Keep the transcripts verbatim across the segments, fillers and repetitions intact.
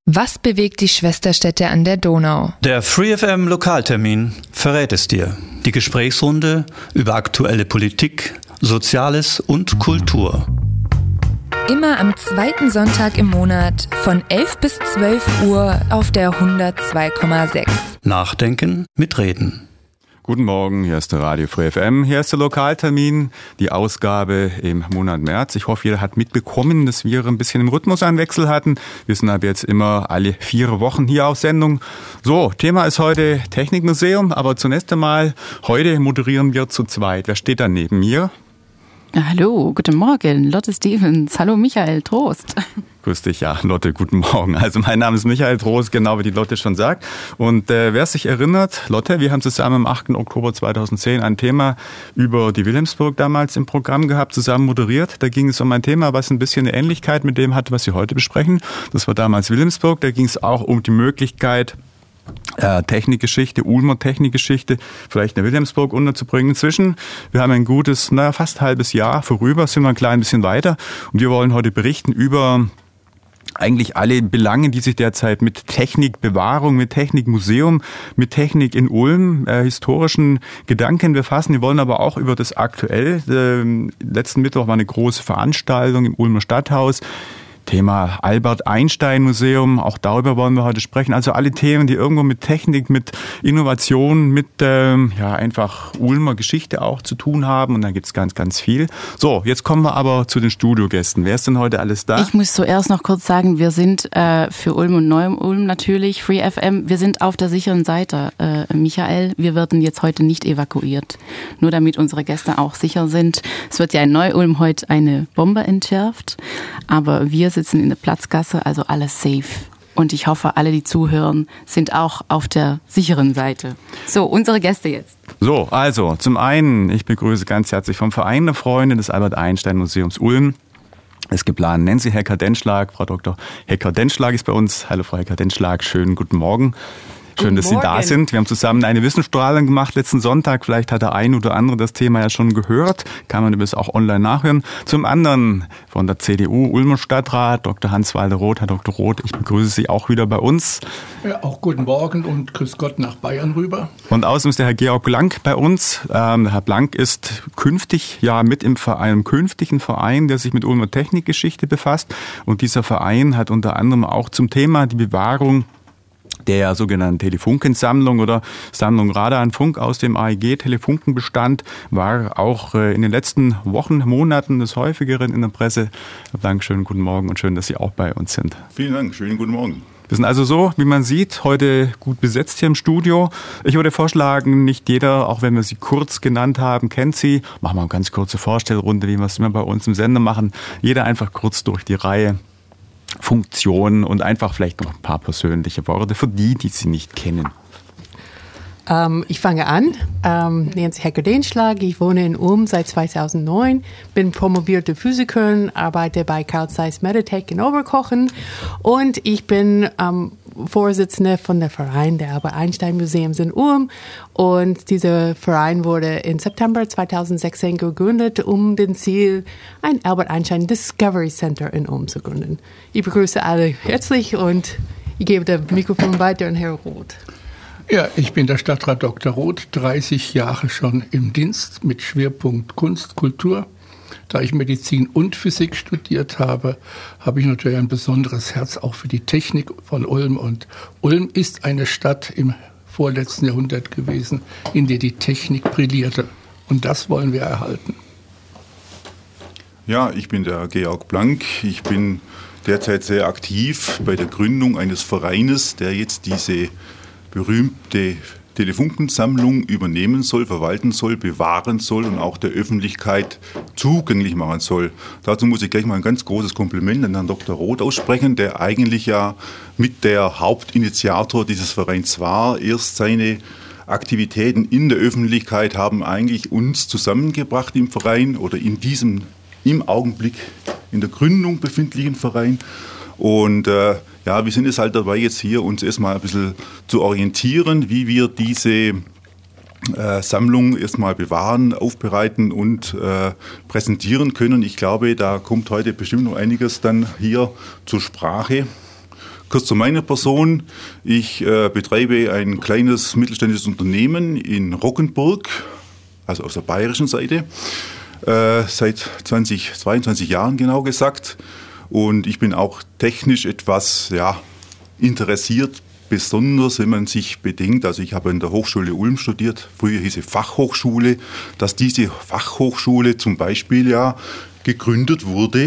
Was bewegt die Schwesterstädte an der Donau? Der Free F M Lokaltermin verrät es dir. Die Gesprächsrunde über aktuelle Politik, Soziales und Kultur. Immer am zweiten Sonntag im Monat von elf bis zwölf Uhr auf der hundertzwei Komma sechs. Nachdenken mit Reden. Guten Morgen, hier ist der Radio Free F M, hier ist der Lokaltermin, die Ausgabe im Monat März. Ich hoffe, jeder hat mitbekommen, dass wir ein bisschen im Rhythmus einen Wechsel hatten. Wir sind ab jetzt immer alle vier Wochen hier auf Sendung. So, Thema ist heute Technikmuseum, aber zunächst einmal, heute moderieren wir zu zweit. Wer steht da neben mir? Hallo, guten Morgen, Lotte Stevens. Hallo, Michael Trost. Grüß dich, ja, Lotte, guten Morgen. Also mein Name ist Michael Trost, genau wie die Lotte schon sagt. Und äh, wer sich erinnert, Lotte, wir haben zusammen am achten Oktober zweitausendzehn ein Thema über die Wilhelmsburg damals im Programm gehabt, zusammen moderiert. Da ging es um ein Thema, was ein bisschen eine Ähnlichkeit mit dem hat, was wir heute besprechen. Das war damals Wilhelmsburg. Da ging es auch um die Möglichkeit, Äh, Technikgeschichte, Ulmer Technikgeschichte, vielleicht in Wilhelmsburg unterzubringen. Inzwischen, wir haben ein gutes, naja, fast halbes Jahr vorüber, sind wir ein klein bisschen weiter und wir wollen heute berichten über eigentlich alle Belange, die sich derzeit mit Technikbewahrung, mit Technikmuseum, mit Technik in Ulm, äh, historischen Gedanken befassen. Wir wollen aber auch über das Aktuell. Äh, letzten Mittwoch war eine große Veranstaltung im Ulmer Stadthaus. Thema Albert Einstein Museum, auch darüber wollen wir heute sprechen. Also alle Themen, die irgendwo mit Technik, mit Innovation, mit ähm, ja einfach Ulmer Geschichte auch zu tun haben. Und da gibt's ganz, ganz viel. So, jetzt kommen wir aber zu den Studiogästen. Wer ist denn heute alles da? Ich muss zuerst noch kurz sagen, wir sind äh, für Ulm und Neu-Ulm natürlich, Free F M, wir sind auf der sicheren Seite, äh, Michael. Wir werden jetzt heute nicht evakuiert. Nur damit unsere Gäste auch sicher sind. Es wird ja in Neu-Ulm heute eine Bombe entschärft, aber wir sitzen in der Platzgasse, also alles safe. Und ich hoffe, alle, die zuhören, sind auch auf der sicheren Seite. So, unsere Gäste jetzt. So, also zum einen, ich begrüße ganz herzlich vom Verein der Freunde des Albert Einstein Museums Ulm. Es geplant Nancy Hecker-Denschlag. Frau Doktor Hecker-Denschlag ist bei uns. Hallo Frau Hecker-Denschlag, schönen guten Morgen. Schön, dass Sie da sind. Wir haben zusammen eine Wissensstrahlung gemacht letzten Sonntag. Vielleicht hat der ein oder andere das Thema ja schon gehört. Kann man übrigens auch online nachhören. Zum anderen von der C D U Ulmer Stadtrat, Doktor Hans-Walter Roth. Herr Doktor Roth, ich begrüße Sie auch wieder bei uns. Ja, auch guten Morgen und grüß Gott nach Bayern rüber. Und außerdem ist der Herr Georg Blank bei uns. Ähm, Herr Blank ist künftig ja mit im Verein, einem künftigen Verein, der sich mit Ulmer Technikgeschichte befasst. Und dieser Verein hat unter anderem auch zum Thema die Bewahrung der sogenannten Telefunkensammlung oder Sammlung Radar und Funk aus dem A E G-Telefunkenbestand war auch in den letzten Wochen, Monaten des Häufigeren in der Presse. Herr Blank, schönen guten Morgen und schön, dass Sie auch bei uns sind. Vielen Dank, schönen guten Morgen. Wir sind also so, wie man sieht, heute gut besetzt hier im Studio. Ich würde vorschlagen, nicht jeder, auch wenn wir Sie kurz genannt haben, kennt Sie. Machen wir eine ganz kurze Vorstellrunde, wie wir es immer bei uns im Sender machen. Jeder einfach kurz durch die Reihe. Funktionen und einfach vielleicht noch ein paar persönliche Worte für die, die Sie nicht kennen. Ähm, ich fange an. Ähm, Nancy Hecker-Denschlag. Ich wohne in Ulm seit zweitausendneun, bin promovierte Physikerin, arbeite bei Carl Zeiss Meditech in Oberkochen und ich bin ähm, Vorsitzende von der Verein der Albert Einstein Museums in Ulm. Und dieser Verein wurde im September zweitausendsechzehn gegründet, um den Ziel, ein Albert Einstein Discovery Center in Ulm zu gründen. Ich begrüße alle herzlich und ich gebe das Mikrofon weiter an Herrn Roth. Ja, ich bin der Stadtrat Doktor Roth, dreißig Jahre schon im Dienst mit Schwerpunkt Kunst, Kultur. Da ich Medizin und Physik studiert habe, habe ich natürlich ein besonderes Herz auch für die Technik von Ulm. Und Ulm ist eine Stadt im vorletzten Jahrhundert gewesen, in der die Technik brillierte. Und das wollen wir erhalten. Ja, ich bin der Georg Blank. Ich bin derzeit sehr aktiv bei der Gründung eines Vereines, der jetzt diese berühmte Telefunkensammlung übernehmen soll, verwalten soll, bewahren soll und auch der Öffentlichkeit zugänglich machen soll. Dazu muss ich gleich mal ein ganz großes Kompliment an Herrn Doktor Roth aussprechen, der eigentlich ja mit der Hauptinitiator dieses Vereins war. Erst seine Aktivitäten in der Öffentlichkeit haben eigentlich uns zusammengebracht im Verein oder in diesem im Augenblick in der Gründung befindlichen Verein. Und äh, ja, wir sind jetzt halt dabei, jetzt hier uns erstmal ein bisschen zu orientieren, wie wir diese äh, Sammlung erstmal bewahren, aufbereiten und äh, präsentieren können. Ich glaube, da kommt heute bestimmt noch einiges dann hier zur Sprache. kurz zu meiner Person. Ich äh, betreibe ein kleines mittelständisches Unternehmen in Roggenburg, also auf der bayerischen Seite, äh, seit zwanzig, zweiundzwanzig Jahren genau gesagt. Und ich bin auch technisch etwas ja, interessiert, besonders wenn man sich bedenkt, also ich habe in der Hochschule Ulm studiert, früher hieß es Fachhochschule, dass diese Fachhochschule zum Beispiel ja gegründet wurde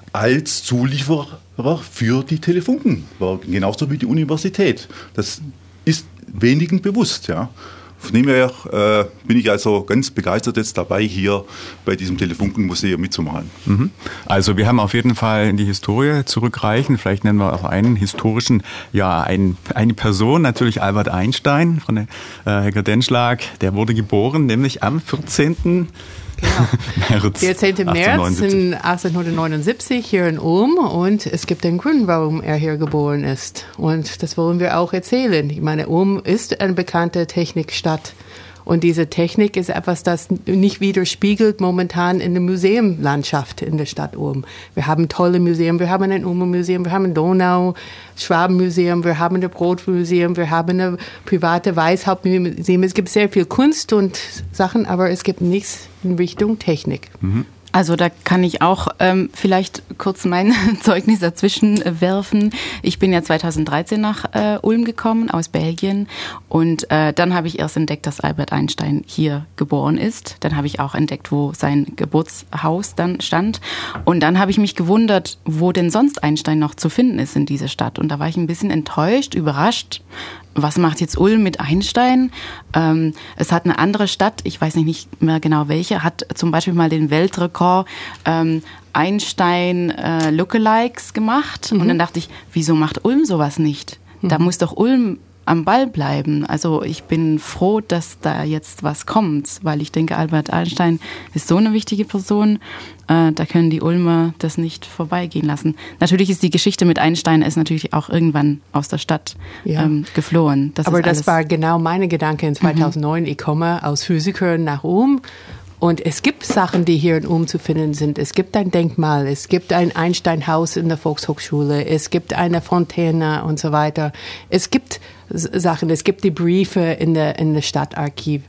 als Zulieferer für die Telefunkenwerke, genauso wie die Universität. Das ist wenigen bewusst, ja. Von dem her äh, bin ich also ganz begeistert jetzt dabei, hier bei diesem Telefunkenmuseum mitzumachen. Also wir haben auf jeden Fall in die Historie zurückreichen. Vielleicht nennen wir auch einen historischen, ja, ein, eine Person, natürlich Albert Einstein von der äh, Helga Denschlag. Der wurde geboren, nämlich am vierzehnten Genau. März vierzehnten März in achtzehnhundertneunundsiebzig hier in Ulm und es gibt einen Grund, warum er hier geboren ist. Und das wollen wir auch erzählen. Ich meine, Ulm ist eine bekannte Technikstadt und diese Technik ist etwas, das nicht widerspiegelt momentan in der Museumlandschaft in der Stadt Ulm. Wir haben tolle Museen, wir haben ein Ulmer Museum, wir haben ein Donau-Schwaben-Museum, wir haben ein Brotmuseum, wir haben ein private Weishauptmuseum. Es gibt sehr viel Kunst und Sachen, aber es gibt nichts in Richtung Technik. Mhm. Also da kann ich auch ähm, vielleicht kurz mein Zeugnis dazwischen äh, werfen. Ich bin ja zweitausenddreizehn nach äh, Ulm gekommen aus Belgien und äh, dann habe ich erst entdeckt, dass Albert Einstein hier geboren ist. Dann habe ich auch entdeckt, wo sein Geburtshaus dann stand und dann habe ich mich gewundert, wo denn sonst Einstein noch zu finden ist in dieser Stadt und da war ich ein bisschen enttäuscht, überrascht. Was macht jetzt Ulm mit Einstein? Ähm, es hat eine andere Stadt, ich weiß nicht, nicht mehr genau welche, hat zum Beispiel mal den Weltrekord ähm, Einstein äh, Lookalikes gemacht. Mhm. Und dann dachte ich, wieso macht Ulm sowas nicht? Mhm. Da muss doch Ulm am Ball bleiben. Also ich bin froh, dass da jetzt was kommt, weil ich denke, Albert Einstein ist so eine wichtige Person, äh, da können die Ulmer das nicht vorbeigehen lassen. Natürlich ist die Geschichte mit Einstein ist natürlich auch irgendwann aus der Stadt ja. ähm, geflohen. Das Aber ist das war genau meine Gedanke in zweitausendneun. Mhm. Ich komme aus Physikern nach Ulm. Und es gibt Sachen, die hier in Ulm zu finden sind. Es gibt ein Denkmal, es gibt ein Einstein-Haus in der Volkshochschule, es gibt eine Fontäne und so weiter. Es gibt Sachen, es gibt die Briefe in der, in der Stadtarchiv.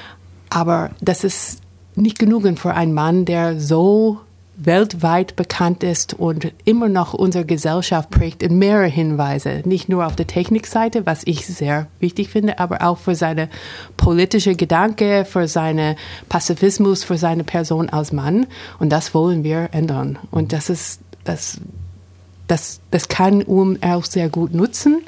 Aber das ist nicht genug für einen Mann, der so weltweit bekannt ist und immer noch unsere Gesellschaft prägt in mehrere Hinweise. Nicht nur auf der Technikseite, was ich sehr wichtig finde, aber auch für seine politische Gedanke, für seinen Pazifismus, für seine Person als Mann. Und das wollen wir ändern. Und das ist, das, das, das kann Ulm auch sehr gut nutzen.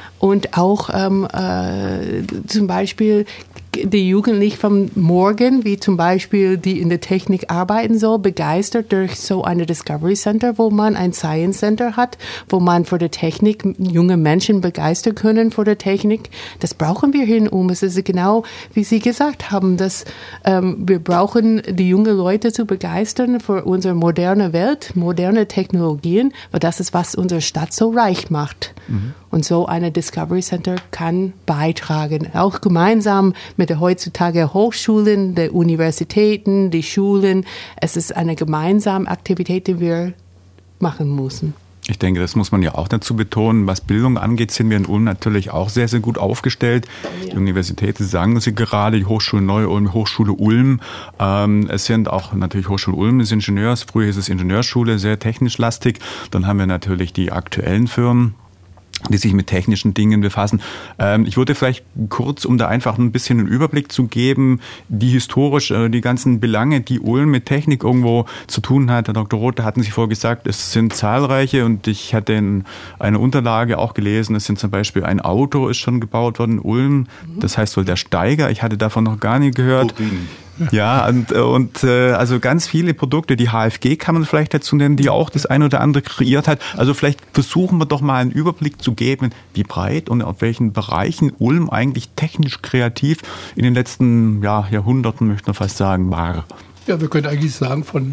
Und auch ähm, äh, zum Beispiel die Jugendlichen von morgen, wie zum Beispiel die in der Technik arbeiten soll, begeistert durch so eine Discovery Center, wo man ein Science Center hat, wo man für die Technik junge Menschen begeistern können für die Technik. Das brauchen wir hier in Ulm. Es ist genau, wie Sie gesagt haben, dass ähm, wir brauchen die jungen Leute zu begeistern für unsere moderne Welt, moderne Technologien, weil das ist, was unsere Stadt so reich macht. Mhm. Und so eine Discovery Center kann beitragen, auch gemeinsam mit der heutzutage Hochschulen, der Universitäten, die Schulen. Es ist eine gemeinsame Aktivität, die wir machen müssen. Ich denke, das muss man ja auch dazu betonen. Was Bildung angeht, sind wir in Ulm natürlich auch sehr, sehr gut aufgestellt. Ja. Die Universitäten sagen Sie gerade, die Hochschule Neu-Ulm, Hochschule Ulm. Ähm, es sind auch natürlich Hochschule Ulm des Ingenieurs. Früher ist es Ingenieurschule, sehr technisch lastig. Dann haben wir natürlich die aktuellen Firmen, die sich mit technischen Dingen befassen. Ähm, ich würde vielleicht kurz, um da einfach ein bisschen einen Überblick zu geben, die historisch, äh, die ganzen Belange, die Ulm mit Technik irgendwo zu tun hat. Herr Doktor Roth, da hatten Sie vorher gesagt, es sind zahlreiche und ich hatte in eine Unterlage auch gelesen, es sind zum Beispiel ein Auto ist schon gebaut worden in Ulm, das heißt wohl der Steiger, ich hatte davon noch gar nicht gehört. Turbinen. Ja, und, und äh, also ganz viele Produkte, die H F G kann man vielleicht dazu nennen, die auch das eine oder andere kreiert hat. Also vielleicht versuchen wir doch mal einen Überblick zu geben, wie breit und auf welchen Bereichen Ulm eigentlich technisch kreativ in den letzten ja, Jahrhunderten, möchte man fast sagen, war. Ja, wir können eigentlich sagen, von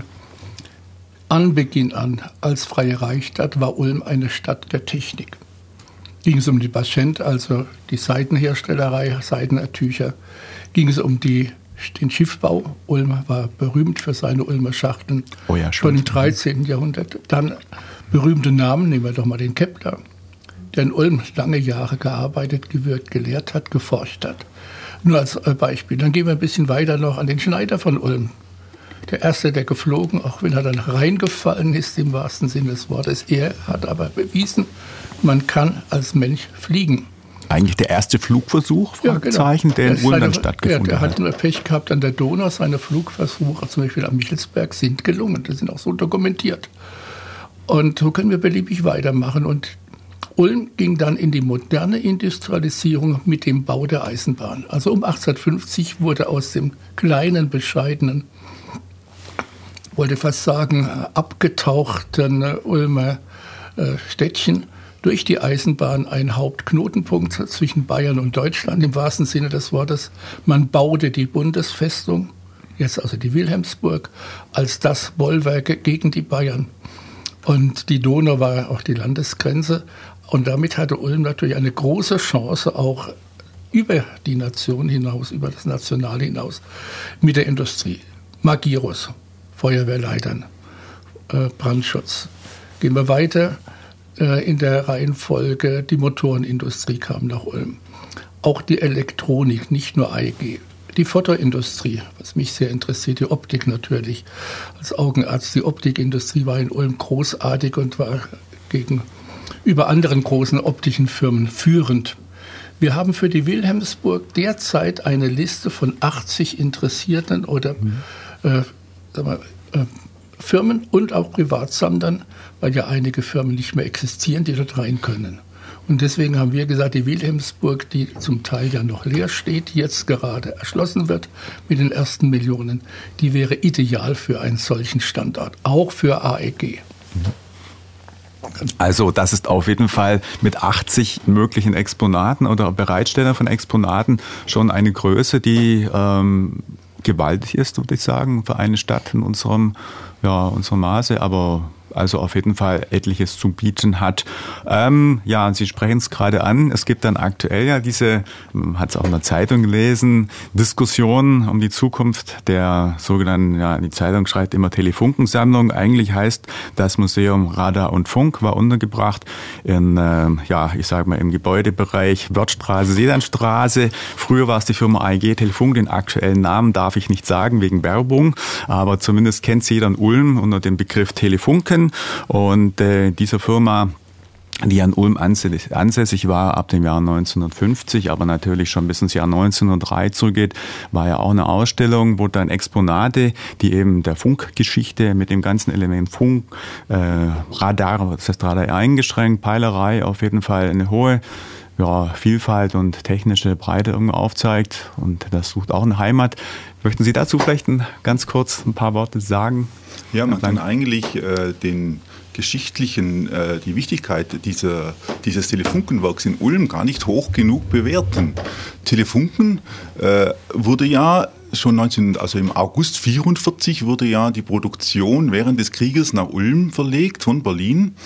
Anbeginn an als freie Reichsstadt war Ulm eine Stadt der Technik. Ging es um die Baschent, also die Seidenherstellerei, Seidentücher, ging es um die den Schiffbau. Ulm war berühmt für seine Ulmer Schachteln. Oh ja, schon im dreizehnten Jahrhundert. Dann berühmte Namen, nehmen wir doch mal den Kepler. der in Ulm lange Jahre gearbeitet, gewirkt, gelehrt hat, geforscht hat. Nur als Beispiel. Dann gehen wir ein bisschen weiter noch an den Schneider von Ulm. Der erste, der geflogen, auch wenn er dann reingefallen ist, im wahrsten Sinne des Wortes. Er hat aber bewiesen, man kann als Mensch fliegen. Eigentlich der erste Flugversuch, Fragezeichen, ja, genau. der in Ulm dann stattgefunden ja, der hat. Der hat nur Pech gehabt an der Donau. Seine Flugversuche, zum Beispiel am Michelsberg, sind gelungen. Die sind auch so dokumentiert. Und so können wir beliebig weitermachen. Und Ulm ging dann in die moderne Industrialisierung mit dem Bau der Eisenbahn. Also um achtzehnhundertfünfzig wurde aus dem kleinen, bescheidenen, wollte fast sagen, abgetauchten Ulmer äh, Städtchen durch die Eisenbahn ein Hauptknotenpunkt zwischen Bayern und Deutschland, im wahrsten Sinne des Wortes. Man baute die Bundesfestung, jetzt also die Wilhelmsburg, als das Bollwerk gegen die Bayern. Und die Donau war auch die Landesgrenze. Und damit hatte Ulm natürlich eine große Chance, auch über die Nation hinaus, über das Nationale hinaus, mit der Industrie. Magirus, Feuerwehrleitern, äh, Brandschutz. Gehen wir weiter äh, in der Reihenfolge. Die Motorenindustrie kam nach Ulm. Auch die Elektronik, nicht nur I G. Die Fotoindustrie, was mich sehr interessiert, die Optik natürlich. Als Augenarzt, die Optikindustrie war in Ulm großartig und war gegenüber anderen großen optischen Firmen führend. Wir haben für die Wilhelmsburg derzeit eine Liste von achtzig interessierten oder mhm. äh, sagen wir, äh, Firmen und auch Privatsammlern, weil ja einige Firmen nicht mehr existieren, die dort rein können. Und deswegen haben wir gesagt, die Wilhelmsburg, die zum Teil ja noch leer steht, jetzt gerade erschlossen wird mit den ersten Millionen, die wäre ideal für einen solchen Standort, auch für A E G. Also das ist auf jeden Fall mit achtzig möglichen Exponaten oder Bereitstellern von Exponaten schon eine Größe, die ähm, gewaltig ist, würde ich sagen, für eine Stadt in unserem, ja, unserem Maße, aber also auf jeden Fall etliches zu bieten hat. Ähm, ja, Sie sprechen es gerade an. Es gibt dann aktuell ja diese, hat es auch in der Zeitung gelesen, Diskussionen um die Zukunft der sogenannten, ja, die Zeitung schreibt immer Telefunkensammlung. Eigentlich heißt das Museum Radar und Funk war untergebracht in, äh, ja, ich sage mal im Gebäudebereich Wörthstraße, Seelandstraße. Früher war es die Firma A E G Telefunk. Den aktuellen Namen darf ich nicht sagen wegen Werbung, aber zumindest kennt jeder in Ulm unter dem Begriff Telefunken. Und äh, diese Firma, die an Ulm ansässig, ansässig war ab dem Jahr neunzehnhundertfünfzig, aber natürlich schon bis ins Jahr neunzehnhundertdrei zurückgeht, war ja auch eine Ausstellung, wo dann Exponate, die eben der Funkgeschichte mit dem ganzen Element Funk, äh, Radar, das heißt Radar eingeschränkt, Peilerei, auf jeden Fall eine hohe ja, Vielfalt und technische Breite irgendwo aufzeigt, und das sucht auch eine Heimat. Möchten Sie dazu vielleicht ein, ganz kurz ein paar Worte sagen? Ja, man kann eigentlich äh, den geschichtlichen, äh, die Wichtigkeit dieser, dieses Telefunkenwerks in Ulm gar nicht hoch genug bewerten. Telefunken äh, wurde ja schon neunzehn, also im August vierundvierzig wurde ja die Produktion während des Krieges nach Ulm verlegt von Berlin,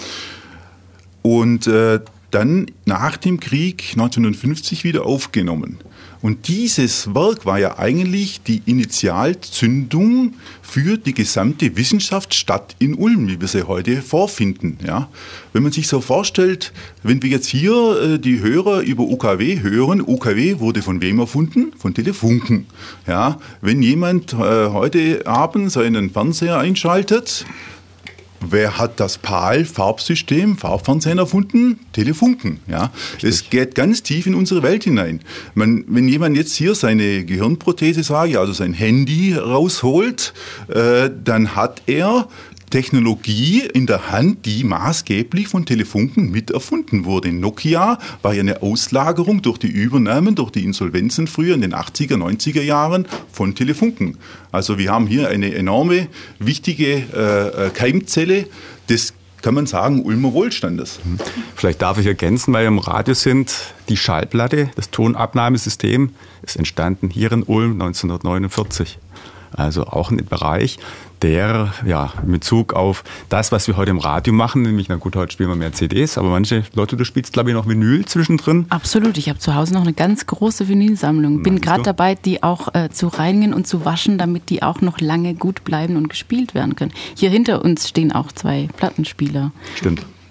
und äh, dann nach dem Krieg neunzehnhundertfünfzig wieder aufgenommen. Und dieses Werk war ja eigentlich die Initialzündung für die gesamte Wissenschaftsstadt in Ulm, wie wir sie heute vorfinden. Ja? Wenn man sich so vorstellt, wenn wir jetzt hier äh, die Hörer über U K W hören, U K W wurde von wem erfunden? Von Telefunken. Ja? Wenn jemand äh, heute Abend seinen Fernseher einschaltet, wer hat das P A L-Farbsystem, Farbfernsehen erfunden? Telefunken. Ja. Es geht ganz tief in unsere Welt hinein. Man, wenn jemand jetzt hier seine Gehirnprothese, sage ich, also sein Handy rausholt, äh, dann hat er Technologie in der Hand, die maßgeblich von Telefunken mit erfunden wurde. Nokia war ja eine Auslagerung durch die Übernahmen, durch die Insolvenzen früher in den achtziger, neunziger Jahren von Telefunken. Also wir haben hier eine enorme, wichtige äh, Keimzelle des, kann man sagen, Ulmer Wohlstandes. Vielleicht darf ich ergänzen, weil wir im Radio sind, die Schallplatte, das Tonabnahmesystem ist entstanden hier in Ulm neunzehnhundertneunundvierzig. Also auch ein Bereich, der ja in Bezug auf das, was wir heute im Radio machen, nämlich, na gut, heute spielen wir mehr C Ds, aber manche Leute, du spielst, glaube ich, noch Vinyl zwischendrin. Absolut, ich habe zu Hause noch eine ganz große Vinylsammlung. Bin gerade dabei, die auch äh, zu reinigen und zu waschen, damit die auch noch lange gut bleiben und gespielt werden können. Hier hinter uns stehen auch zwei Plattenspieler. Stimmt. Äh,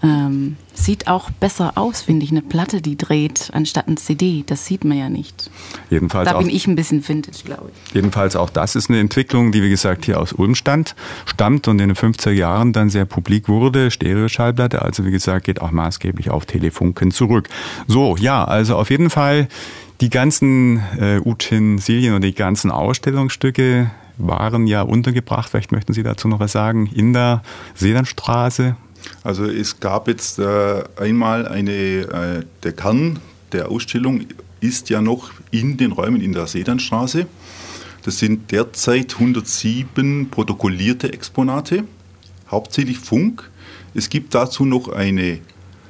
Ähm, sieht auch besser aus, finde ich, eine Platte, die dreht, anstatt ein C D. Das sieht man ja nicht. Jedenfalls da auch, bin ich ein bisschen vintage, glaube ich. Jedenfalls auch das ist eine Entwicklung, die, wie gesagt, hier aus Ulm stand, stammt und in den fünfziger Jahren dann sehr publik wurde. Stereoschallplatte, also wie gesagt, geht auch maßgeblich auf Telefunken zurück. So, ja, also auf jeden Fall die ganzen äh, Utensilien und die ganzen Ausstellungsstücke waren ja untergebracht. Vielleicht möchten Sie dazu noch was sagen, in der Seelandstraße. Also es gab jetzt äh, einmal eine, äh, der Kern der Ausstellung ist ja noch in den Räumen in der Sedanstraße. Das sind derzeit hundertsieben protokollierte Exponate, hauptsächlich Funk. Es gibt dazu noch eine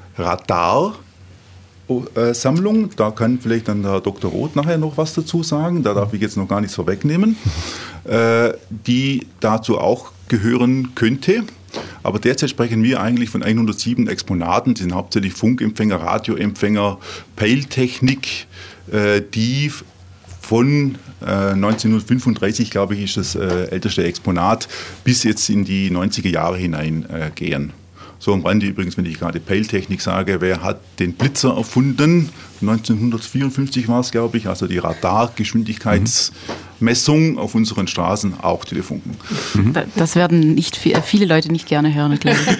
Radarsammlung, da kann vielleicht dann der Doktor Roth nachher noch was dazu sagen, da darf ich jetzt noch gar nichts vorwegnehmen, äh, die dazu auch gehören könnte. Aber derzeit sprechen wir eigentlich von hundertsieben Exponaten, die sind hauptsächlich Funkempfänger, Radioempfänger, Peiltechnik, äh, die von äh, neunzehnhundertfünfunddreißig, glaube ich, ist das äh, älteste Exponat, bis jetzt in die neunziger Jahre hinein äh, gehen. So am Rande übrigens, wenn ich gerade Peiltechnik sage, wer hat den Blitzer erfunden? neunzehnhundertvierundfünfzig war es, glaube ich, also die Radargeschwindigkeitsmessung auf unseren Straßen, auch Telefunken. Mhm. Das werden nicht viel, viele Leute nicht gerne hören, glaube ich.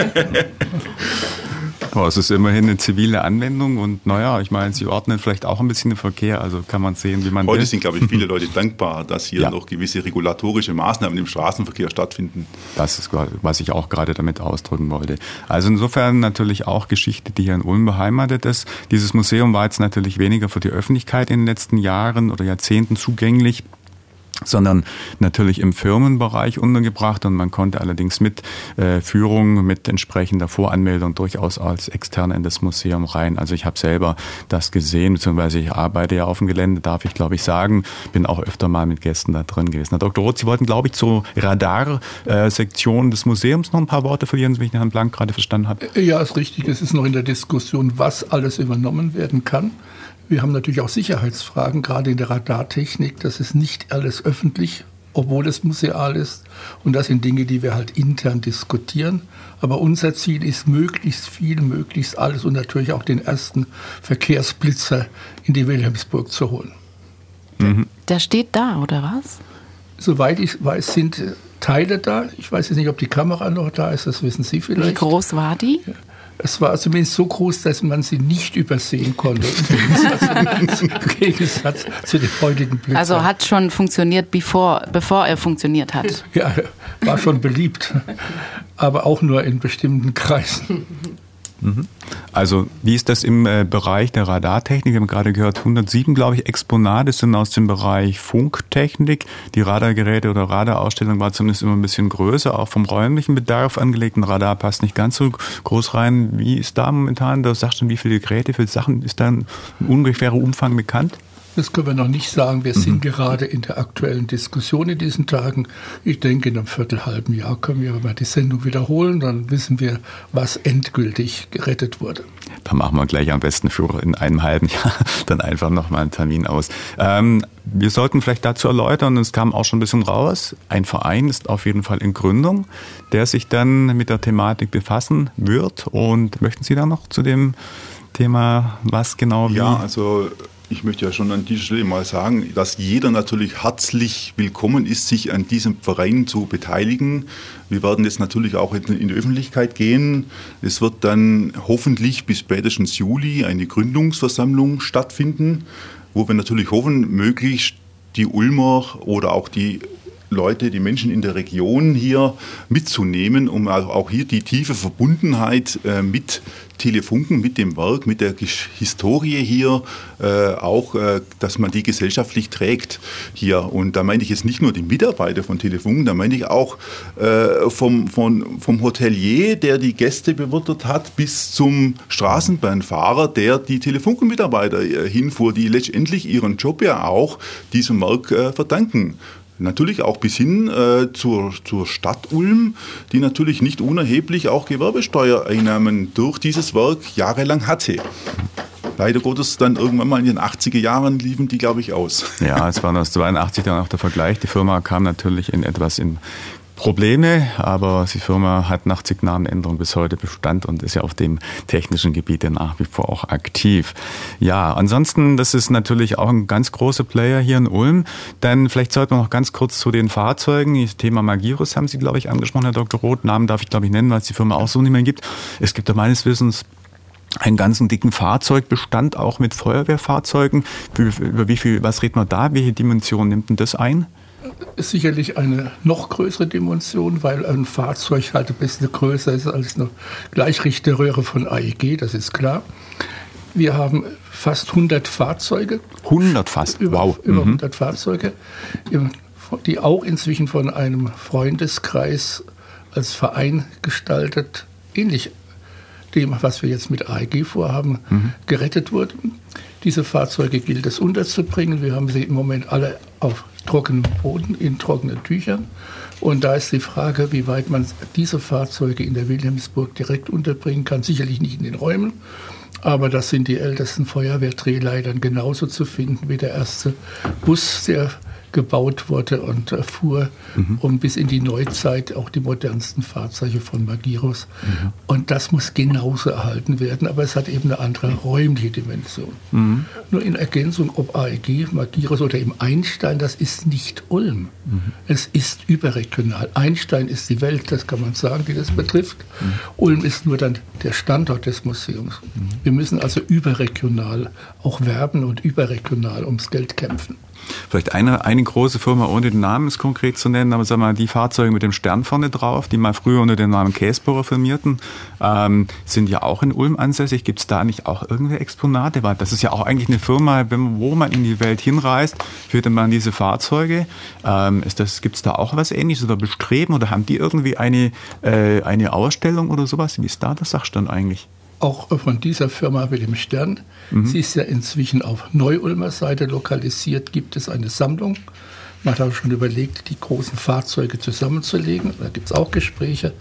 Aber es ist immerhin eine zivile Anwendung und naja, ich meine, Sie ordnen vielleicht auch ein bisschen den Verkehr, also kann man sehen, wie man Heute will. sind, glaube ich, viele Leute dankbar, dass hier ja. noch gewisse regulatorische Maßnahmen im Straßenverkehr stattfinden. Das ist, was ich auch gerade damit ausdrücken wollte. Also insofern natürlich auch Geschichte, die hier in Ulm beheimatet ist. Dieses Museum war jetzt natürlich weniger für die Öffentlichkeit in den letzten Jahren oder Jahrzehnten zugänglich, sondern natürlich im Firmenbereich untergebracht und man konnte allerdings mit äh, Führung, mit entsprechender Voranmeldung durchaus als Externe in das Museum rein. Also ich habe selber das gesehen, beziehungsweise ich arbeite ja auf dem Gelände, darf ich glaube ich sagen, bin auch öfter mal mit Gästen da drin gewesen. Herr Doktor Roth, Sie wollten glaube ich zur Radarsektion äh, des Museums noch ein paar Worte verlieren, wie ich Herrn Blank gerade verstanden habe. Ja, ist richtig. Es ist noch in der Diskussion, was alles übernommen werden kann. Wir haben natürlich auch Sicherheitsfragen, gerade in der Radartechnik. Das ist nicht alles öffentlich, obwohl es museal ist. Und das sind Dinge, die wir halt intern diskutieren. Aber unser Ziel ist, möglichst viel, möglichst alles und natürlich auch den ersten Verkehrsblitzer in die Wilhelmsburg zu holen. Mhm. Der steht da, oder was? Soweit ich weiß, sind Teile da. Ich weiß jetzt nicht, ob die Kamera noch da ist, das wissen Sie vielleicht. Wie groß war die? Ja. Es war zumindest so groß, dass man sie nicht übersehen konnte, im Gegensatz zu den heutigen Blitzern. Also hat schon funktioniert, bevor, bevor er funktioniert hat? Ja, war schon beliebt, aber auch nur in bestimmten Kreisen. Also wie ist das im äh, Bereich der Radartechnik? Wir haben gerade gehört, hundertsieben, glaube ich, Exponate sind aus dem Bereich Funktechnik. Die Radargeräte oder Radarausstellung war zumindest immer ein bisschen größer, auch vom räumlichen Bedarf angelegt. Ein Radar passt nicht ganz so groß rein. Wie ist da momentan, du sagst schon, wie viele Geräte, wie viele Sachen, ist da ein ungefährer Umfang bekannt? Das können wir noch nicht sagen. Wir sind mhm. gerade in der aktuellen Diskussion in diesen Tagen. Ich denke, in einem viertelhalben Jahr können wir mal die Sendung wiederholen. Dann wissen wir, was endgültig gerettet wurde. Da machen wir gleich am besten für in einem halben Jahr dann einfach nochmal einen Termin aus. Ähm, wir sollten vielleicht dazu erläutern, es kam auch schon ein bisschen raus, ein Verein ist auf jeden Fall in Gründung, der sich dann mit der Thematik befassen wird. Und möchten Sie da noch zu dem Thema, was genau wie? Ja, also ich möchte ja schon an dieser Stelle mal sagen, dass jeder natürlich herzlich willkommen ist, sich an diesem Verein zu beteiligen. Wir werden jetzt natürlich auch in die Öffentlichkeit gehen. Es wird dann hoffentlich bis spätestens Juli eine Gründungsversammlung stattfinden, wo wir natürlich hoffen, möglichst die Ulmer oder auch die Leute, die Menschen in der Region hier mitzunehmen, um auch hier die tiefe Verbundenheit äh, mit Telefunken, mit dem Werk, mit der Historie hier, äh, auch, äh, dass man die gesellschaftlich trägt hier. Und da meine ich jetzt nicht nur die Mitarbeiter von Telefunken, da meine ich auch äh, vom, vom, vom Hotelier, der die Gäste bewirtet hat, bis zum Straßenbahnfahrer, der die Telefunken-Mitarbeiter äh, hinfuhr, die letztendlich ihren Job ja auch diesem Werk äh, verdanken. Natürlich auch bis hin äh, zur, zur Stadt Ulm, die natürlich nicht unerheblich auch Gewerbesteuereinnahmen durch dieses Werk jahrelang hatte. Leider Gottes dann irgendwann mal in den achtziger Jahren liefen die, glaube ich, aus. Ja, es war zweiundachtzig dann auch der Vergleich. Die Firma kam natürlich in etwas in Probleme, aber die Firma hat nach zig Namenänderungen bis heute Bestand und ist ja auf dem technischen Gebiet nach wie vor auch aktiv. Ja, ansonsten, das ist natürlich auch ein ganz großer Player hier in Ulm. Dann vielleicht sollten wir noch ganz kurz zu den Fahrzeugen. Das Thema Magirus haben Sie, glaube ich, angesprochen, Herr Doktor Roth. Namen darf ich, glaube ich, nennen, weil es die Firma auch so nicht mehr gibt. Es gibt ja meines Wissens einen ganzen dicken Fahrzeugbestand, auch mit Feuerwehrfahrzeugen. Über wie viel, was redet man da? Welche Dimension nimmt denn das ein? Sicherlich eine noch größere Dimension, weil ein Fahrzeug halt ein bisschen größer ist als eine Gleichrichterröhre von A E G, das ist klar. Wir haben fast hundert Fahrzeuge. hundert fast, über, wow. Über mhm. hundert Fahrzeuge, die auch inzwischen von einem Freundeskreis als Verein gestaltet, ähnlich dem, was wir jetzt mit A E G vorhaben, mhm. gerettet wurden. Diese Fahrzeuge gilt es unterzubringen. Wir haben sie im Moment alle auf trockenem Boden, in trockenen Tüchern. Und da ist die Frage, wie weit man diese Fahrzeuge in der Wilhelmsburg direkt unterbringen kann. Sicherlich nicht in den Räumen, aber das sind die ältesten Feuerwehrdrehleitern genauso zu finden wie der erste Bus, der gebaut wurde und äh, fuhr mhm. um bis in die Neuzeit auch die modernsten Fahrzeuge von Magirus. Mhm. Und das muss genauso erhalten werden, aber es hat eben eine andere räumliche Dimension. Mhm. Nur in Ergänzung, ob A E G, Magirus oder eben Einstein, das ist nicht Ulm. Mhm. Es ist überregional. Einstein ist die Welt, das kann man sagen, die das betrifft. Mhm. Ulm ist nur dann der Standort des Museums. Mhm. Wir müssen also überregional auch werben und überregional ums Geld kämpfen. Vielleicht eine, eine große Firma, ohne den Namen ist konkret zu nennen, aber sagen wir mal, die Fahrzeuge mit dem Stern vorne drauf, die mal früher unter dem Namen Käsbohrer firmierten, ähm, sind ja auch in Ulm ansässig. Gibt es da nicht auch irgendwelche Exponate? Weil das ist ja auch eigentlich eine Firma, wenn, wo man in die Welt hinreist, führt man diese Fahrzeuge. Ähm, ist das, gibt es da auch was Ähnliches oder Bestreben oder haben die irgendwie eine, äh, eine Ausstellung oder sowas? Wie ist da der Sachstand eigentlich? Auch von dieser Firma mit dem Stern. Mhm. Sie ist ja inzwischen auf Neu-Ulmer Seite lokalisiert, gibt es eine Sammlung. Man hat auch schon überlegt, die großen Fahrzeuge zusammenzulegen. Da gibt es auch Gespräche.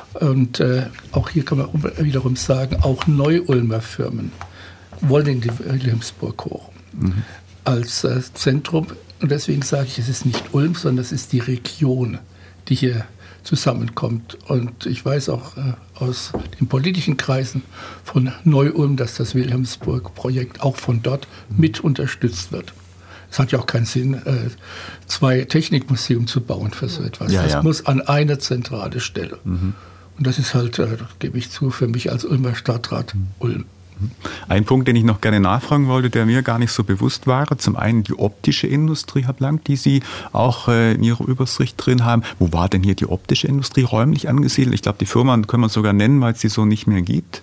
Und äh, auch hier kann man wiederum sagen, auch Neu-Ulmer Firmen wollen in die Wilhelmsburg hoch. Mhm. Als äh, Zentrum. Und deswegen sage ich, es ist nicht Ulm, sondern es ist die Region, die hier zusammenkommt. Und ich weiß auch äh, aus den politischen Kreisen von Neu-Ulm, dass das Wilhelmsburg-Projekt auch von dort mit unterstützt wird. Es hat ja auch keinen Sinn, äh, zwei Technikmuseen zu bauen für so etwas. Ja, das ja. muss an eine zentrale Stelle. Mhm. Und das ist halt, äh, gebe ich zu, für mich als Ulmer Stadtrat mhm. Ulm. Ein Punkt, den ich noch gerne nachfragen wollte, der mir gar nicht so bewusst war, zum einen die optische Industrie, Herr Blank, die Sie auch äh, in Ihrer Übersicht drin haben. Wo war denn hier die optische Industrie räumlich angesiedelt? Ich glaube, die Firma können wir sogar nennen, weil es die so nicht mehr gibt.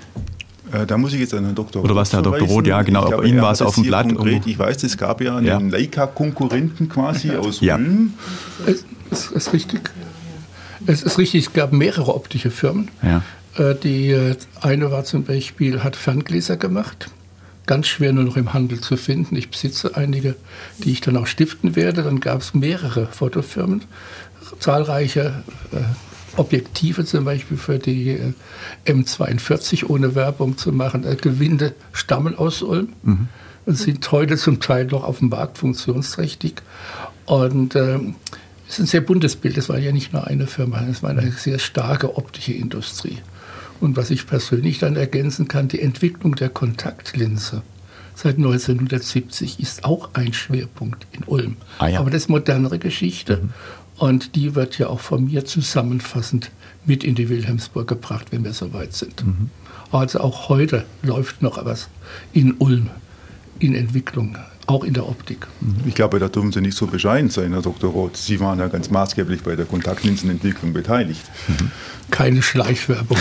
Äh, da muss ich jetzt an Herrn Doktor Roth Oder was der Herr Doktor Roth, ja genau, glaube, bei Ihnen war es auf dem Blatt. Konkret, ich weiß, es gab ja einen ja. Leica-Konkurrenten quasi ja. aus ja. Ulm. Es, es ist richtig. Es ist richtig, es gab mehrere optische Firmen. Ja. Die eine war zum Beispiel, hat Ferngläser gemacht, ganz schwer nur noch im Handel zu finden. Ich besitze einige, die ich dann auch stiften werde. Dann gab es mehrere Fotofirmen, zahlreiche äh, Objektive zum Beispiel für die äh, M zweiundvierzig, ohne Werbung zu machen. Äh, Gewinde stammen aus Ulm mhm. und sind heute zum Teil noch auf dem Markt funktionsträchtig. Und äh, es ist ein sehr buntes Bild. Es war ja nicht nur eine Firma, es war eine sehr starke optische Industrie. Und was ich persönlich dann ergänzen kann, die Entwicklung der Kontaktlinse seit neunzehnhundertsiebzig ist auch ein Schwerpunkt in Ulm. Ah, ja. Aber das ist modernere Geschichte. Mhm. Und die wird ja auch von mir zusammenfassend mit in die Wilhelmsburg gebracht, wenn wir soweit sind. Mhm. Also auch heute läuft noch was in Ulm in Entwicklung. Auch in der Optik. Ich glaube, da dürfen Sie nicht so bescheiden sein, Herr Doktor Roth. Sie waren ja ganz maßgeblich bei der Kontaktlinsenentwicklung beteiligt. Mhm. Keine Schleichwerbung.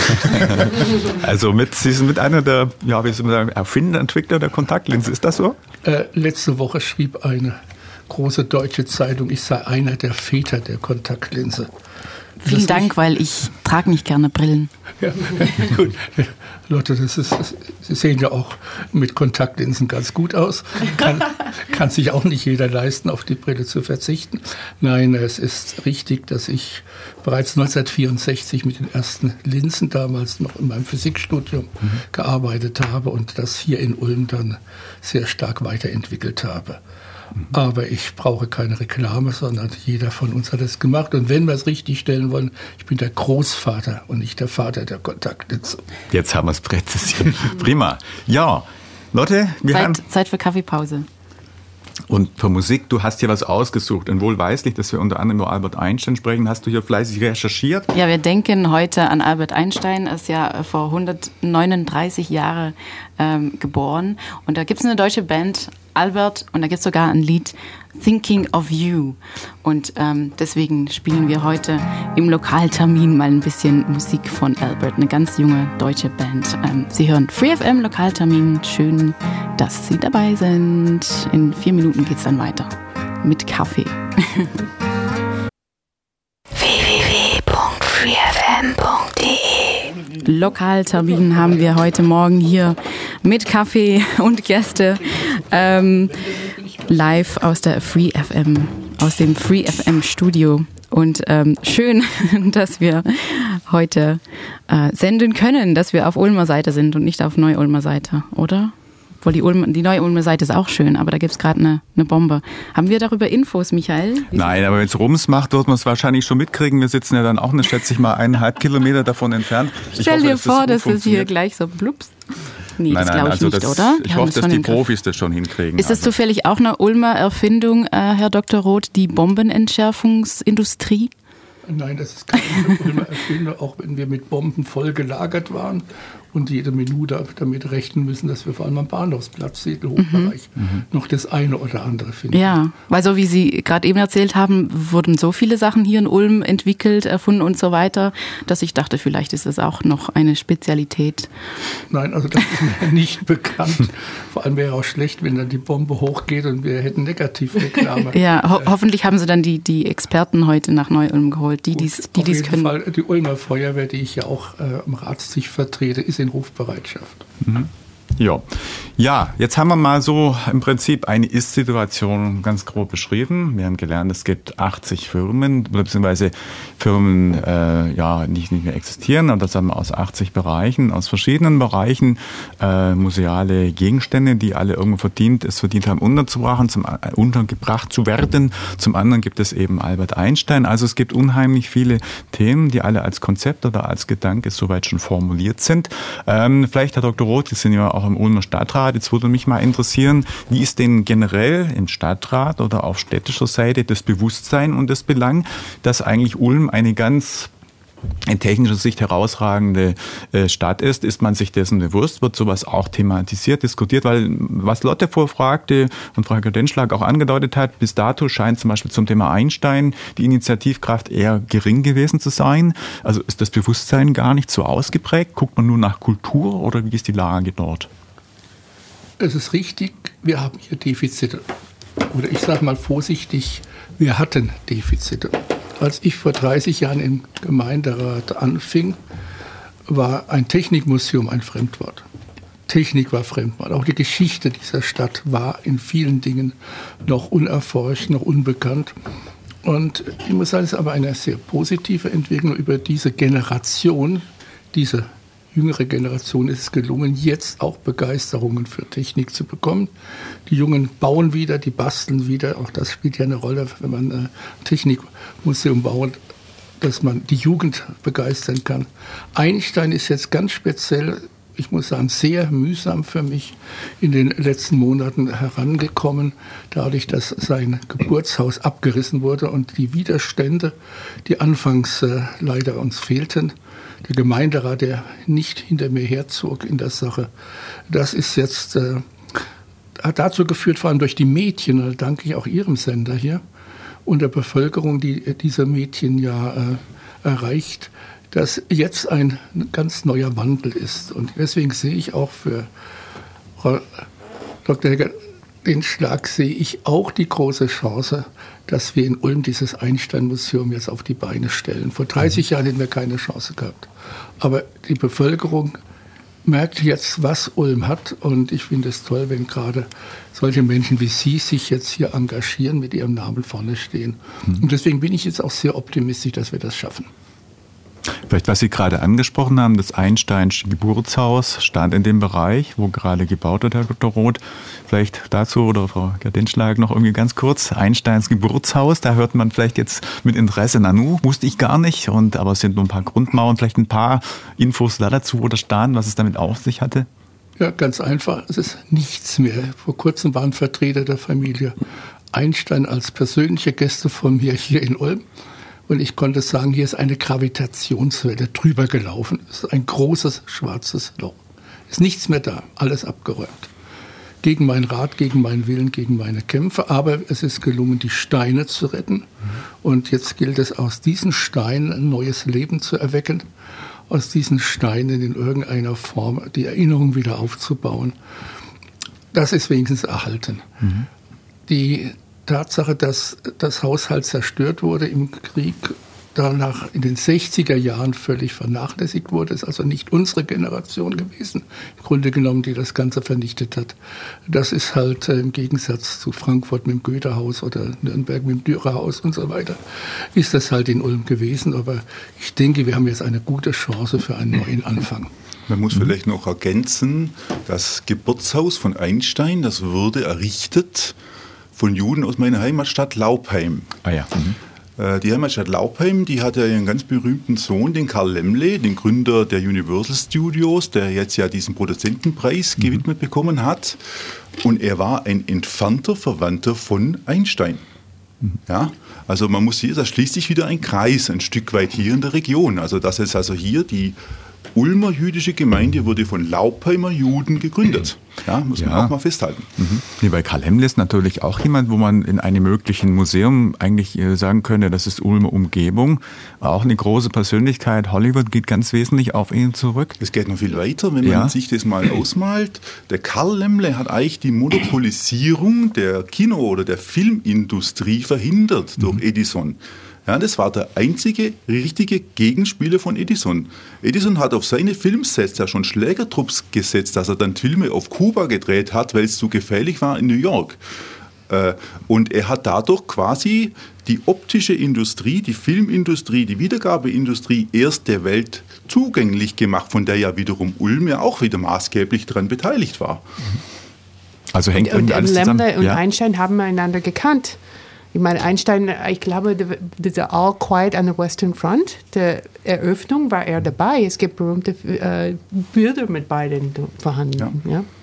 Also mit, Sie sind mit einer der, ja, wie soll man sagen, Erfinder, Entwickler der Kontaktlinse. Ist das so? Äh, letzte Woche schrieb eine große deutsche Zeitung, ich sei einer der Väter der Kontaktlinse. Vielen Dank, weil ich trage nicht gerne Brillen. Ja, gut. Leute, das ist, Sie sehen ja auch mit Kontaktlinsen ganz gut aus. Kann, kann sich auch nicht jeder leisten, auf die Brille zu verzichten. Nein, es ist richtig, dass ich bereits neunzehnhundertvierundsechzig mit den ersten Linsen, damals noch in meinem Physikstudium, mhm. gearbeitet habe und das hier in Ulm dann sehr stark weiterentwickelt habe. Aber ich brauche keine Reklame, sondern jeder von uns hat es gemacht. Und wenn wir es richtig stellen wollen, ich bin der Großvater und nicht der Vater der Kontaktlinse. Jetzt haben wir es präzisiert. Prima. Ja, Lotte, wir Zeit, haben... Zeit für Kaffeepause. Und für Musik, du hast hier was ausgesucht. Und wohlweislich, dass wir unter anderem über Albert Einstein sprechen, hast du hier fleißig recherchiert? Ja, wir denken heute an Albert Einstein. Er ist ja vor hundertneununddreißig Jahren ähm, geboren. Und da gibt es eine deutsche Band, Albert, und da gibt es sogar ein Lied, Thinking of You. Und ähm, deswegen spielen wir heute im Lokaltermin mal ein bisschen Musik von Albert, eine ganz junge deutsche Band. Ähm, Sie hören Free F M Lokaltermin. Schön, dass Sie dabei sind. In vier Minuten geht es dann weiter mit Kaffee. w w w punkt free f m punkt d e Lokaltermin haben wir heute Morgen hier mit Kaffee und Gäste ähm, live aus der Free F M, aus dem Free F M Studio. Und ähm, schön, dass wir heute äh, senden können, dass wir auf Ulmer Seite sind und nicht auf Neu-Ulmer Seite, oder? Obwohl die, Ulm, die Neu-Ulmer Seite ist auch schön, aber da gibt es gerade eine, eine Bombe. Haben wir darüber Infos, Michael? Wie Nein, aber wenn es Rums macht, wird man es wahrscheinlich schon mitkriegen. Wir sitzen ja dann auch, eine, schätze ich mal, eineinhalb Kilometer davon entfernt. Ich Stell hoffe, dir dass vor, das dass es hier gleich so blups. Nee, nein, das nein, glaube ich also nicht, das, oder? Ich hoffe, dass die Profis das schon hinkriegen. Ist das also. zufällig auch eine Ulmer Erfindung, äh, Herr Doktor Roth, die Bombenentschärfungsindustrie? Nein, das ist keine Ulmer Erfindung, auch wenn wir mit Bomben voll gelagert waren und jede Minute damit rechnen müssen, dass wir vor allem am Bahnhofsplatz, Siedelhofbereich, mhm. noch das eine oder andere finden. Ja, weil so wie Sie gerade eben erzählt haben, wurden so viele Sachen hier in Ulm entwickelt, erfunden und so weiter, dass ich dachte, vielleicht ist es auch noch eine Spezialität. Nein, also das ist mir nicht bekannt. Vor allem wäre auch schlecht, wenn dann die Bombe hochgeht und wir hätten Negativreklame. Ja, ho- hoffentlich haben Sie dann die, die Experten heute nach Neu-Ulm geholt, die dies die Auf dies jeden können. Fall, die Ulmer Feuerwehr, die ich ja auch äh, am Ratstisch vertrete, ist in Rufbereitschaft. Mhm. Ja. ja, jetzt haben wir mal so im Prinzip eine Ist-Situation ganz grob beschrieben. Wir haben gelernt, es gibt achtzig Firmen, beziehungsweise Firmen, äh, ja, nicht, nicht mehr existieren. Und das haben wir aus achtzig Bereichen, aus verschiedenen Bereichen, äh, museale Gegenstände, die alle irgendwo verdient, es verdient haben, unterzubrachen, zum, äh, untergebracht zu werden. Zum anderen gibt es eben Albert Einstein. Also es gibt unheimlich viele Themen, die alle als Konzept oder als Gedanke soweit schon formuliert sind. Ähm, vielleicht, Herr Doktor Roth, Sie sind ja auch im Ulmer Stadtrat. Jetzt würde mich mal interessieren, wie ist denn generell im Stadtrat oder auf städtischer Seite das Bewusstsein und das Belang, dass eigentlich Ulm eine ganz in technischer Sicht herausragende äh, Stadt ist? Ist man sich dessen bewusst? Wird sowas auch thematisiert, diskutiert? Weil was Lotte vorfragte und Frau Denschlag auch angedeutet hat, bis dato scheint zum Beispiel zum Thema Einstein die Initiativkraft eher gering gewesen zu sein. Also ist das Bewusstsein gar nicht so ausgeprägt? Guckt man nur nach Kultur oder wie ist die Lage dort? Es ist richtig, wir haben hier Defizite. Oder ich sage mal vorsichtig, wir hatten Defizite. Als ich vor dreißig Jahren im Gemeinderat anfing, war ein Technikmuseum ein Fremdwort. Technik war Fremdwort. Auch die Geschichte dieser Stadt war in vielen Dingen noch unerforscht, noch unbekannt. Und ich muss sagen, es ist aber eine sehr positive Entwicklung über diese Generation, diese jüngere Generation ist es gelungen, jetzt auch Begeisterungen für Technik zu bekommen. Die Jungen bauen wieder, die basteln wieder. Auch das spielt ja eine Rolle, wenn man ein Technikmuseum baut, dass man die Jugend begeistern kann. Einstein ist jetzt ganz speziell, ich muss sagen, sehr mühsam für mich in den letzten Monaten herangekommen, dadurch, dass sein Geburtshaus abgerissen wurde und die Widerstände, die anfangs äh, leider uns fehlten, der Gemeinderat, der nicht hinter mir herzog in der Sache, das ist jetzt, äh, hat dazu geführt, vor allem durch die Medien, da danke ich auch Ihrem Sender hier, und der Bevölkerung, die diese Medien ja äh, erreicht, dass jetzt ein ganz neuer Wandel ist. Und deswegen sehe ich auch für Frau Doktor Helga Denschlag, sehe ich auch die große Chance, dass wir in Ulm dieses Einstein-Museum jetzt auf die Beine stellen. Vor dreißig Jahren hätten wir keine Chance gehabt. Aber die Bevölkerung merkt jetzt, was Ulm hat. Und ich finde es toll, wenn gerade solche Menschen wie Sie sich jetzt hier engagieren, mit ihrem Namen vorne stehen. Mhm. Und deswegen bin ich jetzt auch sehr optimistisch, dass wir das schaffen. Vielleicht, was Sie gerade angesprochen haben, das Einsteinsche Geburtshaus stand in dem Bereich, wo gerade gebaut wird, Herr Doktor Roth. Vielleicht dazu oder Frau Gerdinschlag noch irgendwie ganz kurz. Einsteins Geburtshaus, da hört man vielleicht jetzt mit Interesse, Nanu, wusste ich gar nicht, und aber es sind nur ein paar Grundmauern, vielleicht ein paar Infos da dazu oder stand, was es damit auf sich hatte? Ja, ganz einfach, es ist nichts mehr. Vor kurzem waren Vertreter der Familie Einstein als persönliche Gäste von mir hier in Ulm. Und ich konnte sagen, hier ist eine Gravitationswelle drüber gelaufen. Es ist ein großes schwarzes Loch. Ist nichts mehr da, alles abgeräumt. Gegen meinen Rat, gegen meinen Willen, gegen meine Kämpfe. Aber es ist gelungen, die Steine zu retten. Und jetzt gilt es, aus diesen Steinen ein neues Leben zu erwecken. Aus diesen Steinen in irgendeiner Form die Erinnerung wieder aufzubauen. Das ist wenigstens erhalten. Mhm. Die Tatsache, dass das Haus halt zerstört wurde im Krieg, danach in den sechziger Jahren völlig vernachlässigt wurde, ist also nicht unsere Generation gewesen, im Grunde genommen, die das Ganze vernichtet hat. Das ist halt äh, im Gegensatz zu Frankfurt mit dem Goethehaus oder Nürnberg mit dem Dürerhaus und so weiter, ist das halt in Ulm gewesen. Aber ich denke, wir haben jetzt eine gute Chance für einen neuen Anfang. Man muss vielleicht noch ergänzen, das Geburtshaus von Einstein, das wurde errichtet von Juden aus meiner Heimatstadt Laupheim. Ah ja. Mhm. Die Heimatstadt Laupheim, die hat ja einen ganz berühmten Sohn, den Karl Laemmle, den Gründer der Universal Studios, der jetzt ja diesen Produzentenpreis mhm. gewidmet bekommen hat. Und er war ein entfernter Verwandter von Einstein. Mhm. Ja, also man muss hier, da schließt sich wieder ein Kreis, ein Stück weit hier in der Region. Also das ist also hier die Ulmer jüdische Gemeinde wurde von Laupheimer Juden gegründet. Ja, muss man ja auch mal festhalten. Mhm. Nee, bei Karl Laemmle ist natürlich auch jemand, wo man in einem möglichen Museum eigentlich sagen könnte, das ist Ulmer Umgebung. Auch eine große Persönlichkeit. Hollywood geht ganz wesentlich auf ihn zurück. Es geht noch viel weiter, wenn man ja. sich das mal ausmalt. Der Karl Laemmle hat eigentlich die Monopolisierung der Kino- oder der Filmindustrie verhindert durch mhm. Edison. Ja, das war der einzige richtige Gegenspieler von Edison. Edison hat auf seine Filmsets ja schon Schlägertrupps gesetzt, dass er dann Filme auf Kuba gedreht hat, weil es zu gefährlich war in New York. Und er hat dadurch quasi die optische Industrie, die Filmindustrie, die Wiedergabeindustrie erst der Welt zugänglich gemacht, von der ja wiederum Ulm ja auch wieder maßgeblich daran beteiligt war. Also hängt und, und alles zusammen. Laemmle und ja. Einstein haben einander gekannt. Ich meine, Einstein, ich glaube, diese All Quiet on the Western Front, der Eröffnung war er dabei. Es gibt berühmte äh, Bilder mit beiden vorhanden. Ja. Ja.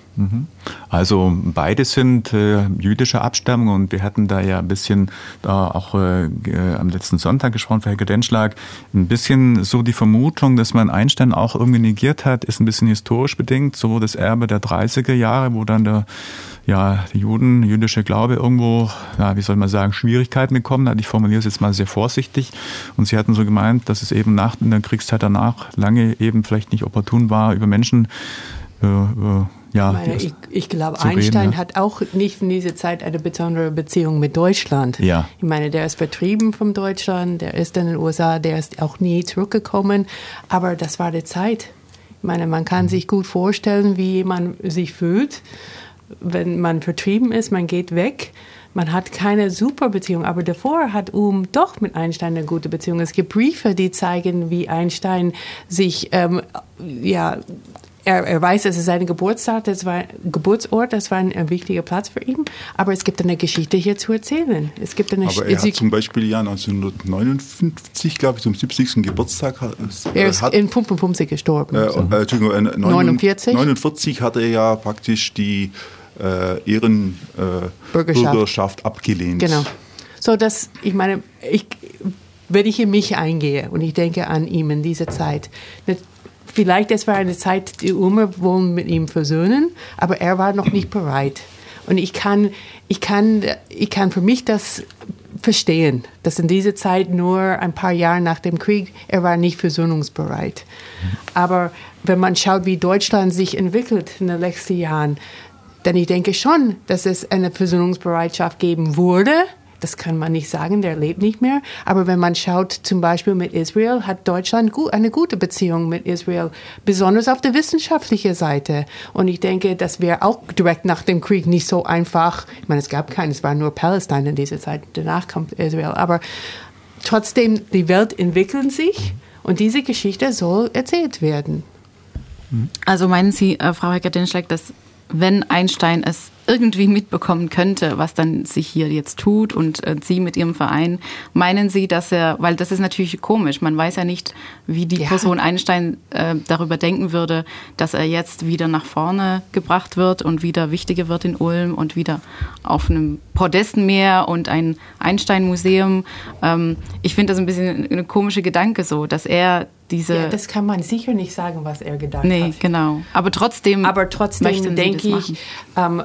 Also beide sind äh, jüdischer Abstammung und wir hatten da ja ein bisschen da auch äh, am letzten Sonntag gesprochen, für Herr Gerdinschlag, ein bisschen so die Vermutung, dass man Einstein auch irgendwie negiert hat, ist ein bisschen historisch bedingt, so das Erbe der dreißiger Jahre, wo dann der ja, die Juden, jüdische Glaube irgendwo, ja, wie soll man sagen, Schwierigkeiten bekommen hat. Ich formuliere es jetzt mal sehr vorsichtig. Und sie hatten so gemeint, dass es eben nach in der Kriegszeit danach lange eben vielleicht nicht opportun war, über Menschen äh, äh, ja, ich, meine, ich, ich glaube, Einstein reden, ja. hat auch nicht in dieser Zeit eine besondere Beziehung mit Deutschland. Ja. Ich meine, der ist vertrieben von Deutschland, der ist in den U S A, der ist auch nie zurückgekommen. Aber das war die Zeit. Ich meine, man kann sich gut vorstellen, wie man sich fühlt, wenn man vertrieben ist, man geht weg. Man hat keine super Beziehung, aber davor hat Ulm doch mit Einstein eine gute Beziehung. Es gibt Briefe, die zeigen, wie Einstein sich, ähm, ja, Er, er weiß, es ist sein Geburtsort, das war Geburtsort, das war ein, ein wichtiger Platz für ihn. Aber es gibt eine Geschichte hier zu erzählen. Es gibt eine aber er hat zum Beispiel ja neunzehnhundertneunundfünfzig, glaube ich, zum siebzigsten Geburtstag. Äh, er ist hat, in fünfundfünfzig gestorben. Äh, so. äh, Entschuldigung, äh, neunundvierzig. neunundvierzig hat er ja praktisch die äh, Ehrenbürgerschaft äh, abgelehnt. Genau. So, dass, ich meine, ich, wenn ich in mich eingehe und ich denke an ihn in dieser Zeit, vielleicht es war eine Zeit, die Ulmer wollen mit ihm versöhnen, aber er war noch nicht bereit. Und ich kann, ich kann, ich kann für mich das verstehen, dass in dieser Zeit nur ein paar Jahre nach dem Krieg, er war nicht versöhnungsbereit. Aber wenn man schaut, wie Deutschland sich entwickelt in den letzten Jahren, dann ich denke schon, dass es eine Versöhnungsbereitschaft geben würde. Das kann man nicht sagen, der lebt nicht mehr. Aber wenn man schaut, zum Beispiel mit Israel, hat Deutschland eine gute Beziehung mit Israel, besonders auf der wissenschaftlichen Seite. Und ich denke, das wäre auch direkt nach dem Krieg nicht so einfach. Ich meine, es gab keinen, es war nur Palästina in dieser Zeit, danach kommt Israel. Aber trotzdem, die Welt entwickelt sich Und diese Geschichte soll erzählt werden. Also meinen Sie, äh, Frau Hecker-Denschlag, dass wenn Einstein es irgendwie mitbekommen könnte, was dann sich hier jetzt tut und äh, Sie mit Ihrem Verein, meinen Sie, dass er, weil das ist natürlich komisch, man weiß ja nicht, wie die ja. Person Einstein äh, darüber denken würde, dass er jetzt wieder nach vorne gebracht wird und wieder wichtiger wird in Ulm und wieder auf einem Podestenmeer und ein Einstein-Museum. Ähm, ich finde das ein bisschen eine komische Gedanke so, dass er diese... Ja, das kann man sicher nicht sagen, was er gedacht nee, hat. Nee, genau. Aber trotzdem, Aber trotzdem denke ich, ähm,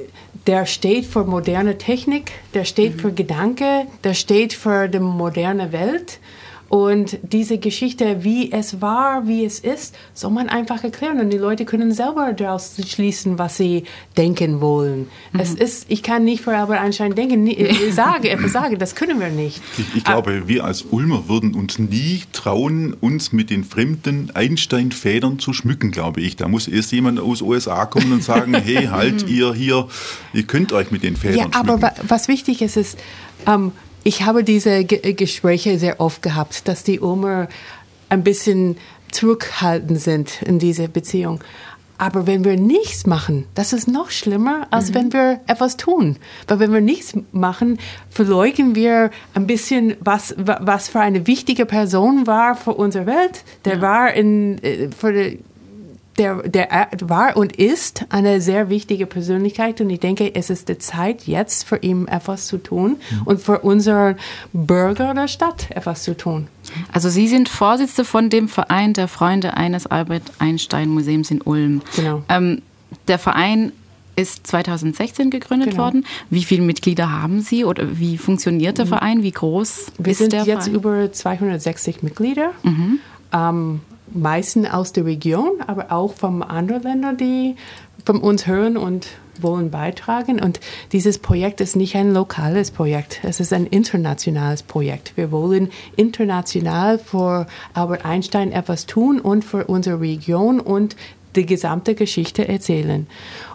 der steht für moderne Technik, der steht mhm. für Gedanke, der steht für die moderne Welt. Und diese Geschichte, wie es war, wie es ist, soll man einfach erklären. Und die Leute können selber daraus schließen, was sie denken wollen. Mhm. Es ist, ich kann nicht für Albert Einstein denken, ich sage, etwas sagen, das können wir nicht. Ich, ich glaube, wir als Ulmer würden uns nie trauen, uns mit den fremden Einstein-Federn zu schmücken, glaube ich. Da muss erst jemand aus U S A kommen und sagen, hey, halt ihr hier, ihr könnt euch mit den Federn ja, schmücken. Aber was wichtig ist, ist, ähm, ich habe diese G- Gespräche sehr oft gehabt, dass die Ulmer ein bisschen zurückhaltend sind in dieser Beziehung. Aber wenn wir nichts machen, das ist noch schlimmer, als mhm. wenn wir etwas tun. Weil wenn wir nichts machen, verleugnen wir ein bisschen, was, was für eine wichtige Person war für unsere Welt. Der ja. war in, für die, Der, der war und ist eine sehr wichtige Persönlichkeit und ich denke, es ist die Zeit jetzt für ihn etwas zu tun mhm. und für unsere Bürger der Stadt etwas zu tun. Also Sie sind Vorsitzende von dem Verein der Freunde eines Albert Einstein Museums in Ulm. Genau. Ähm, der Verein ist zweitausendsechzehn gegründet genau. worden. Wie viele Mitglieder haben Sie oder wie funktioniert der Verein? Wie groß Wir ist sind der jetzt Verein? über zweihundertsechzig Mitglieder. Mhm. Ähm, meisten aus der Region, aber auch von anderen Ländern, die von uns hören und wollen beitragen. Und dieses Projekt ist nicht ein lokales Projekt, es ist ein internationales Projekt. Wir wollen international für Albert Einstein etwas tun und für unsere Region und die gesamte Geschichte erzählen.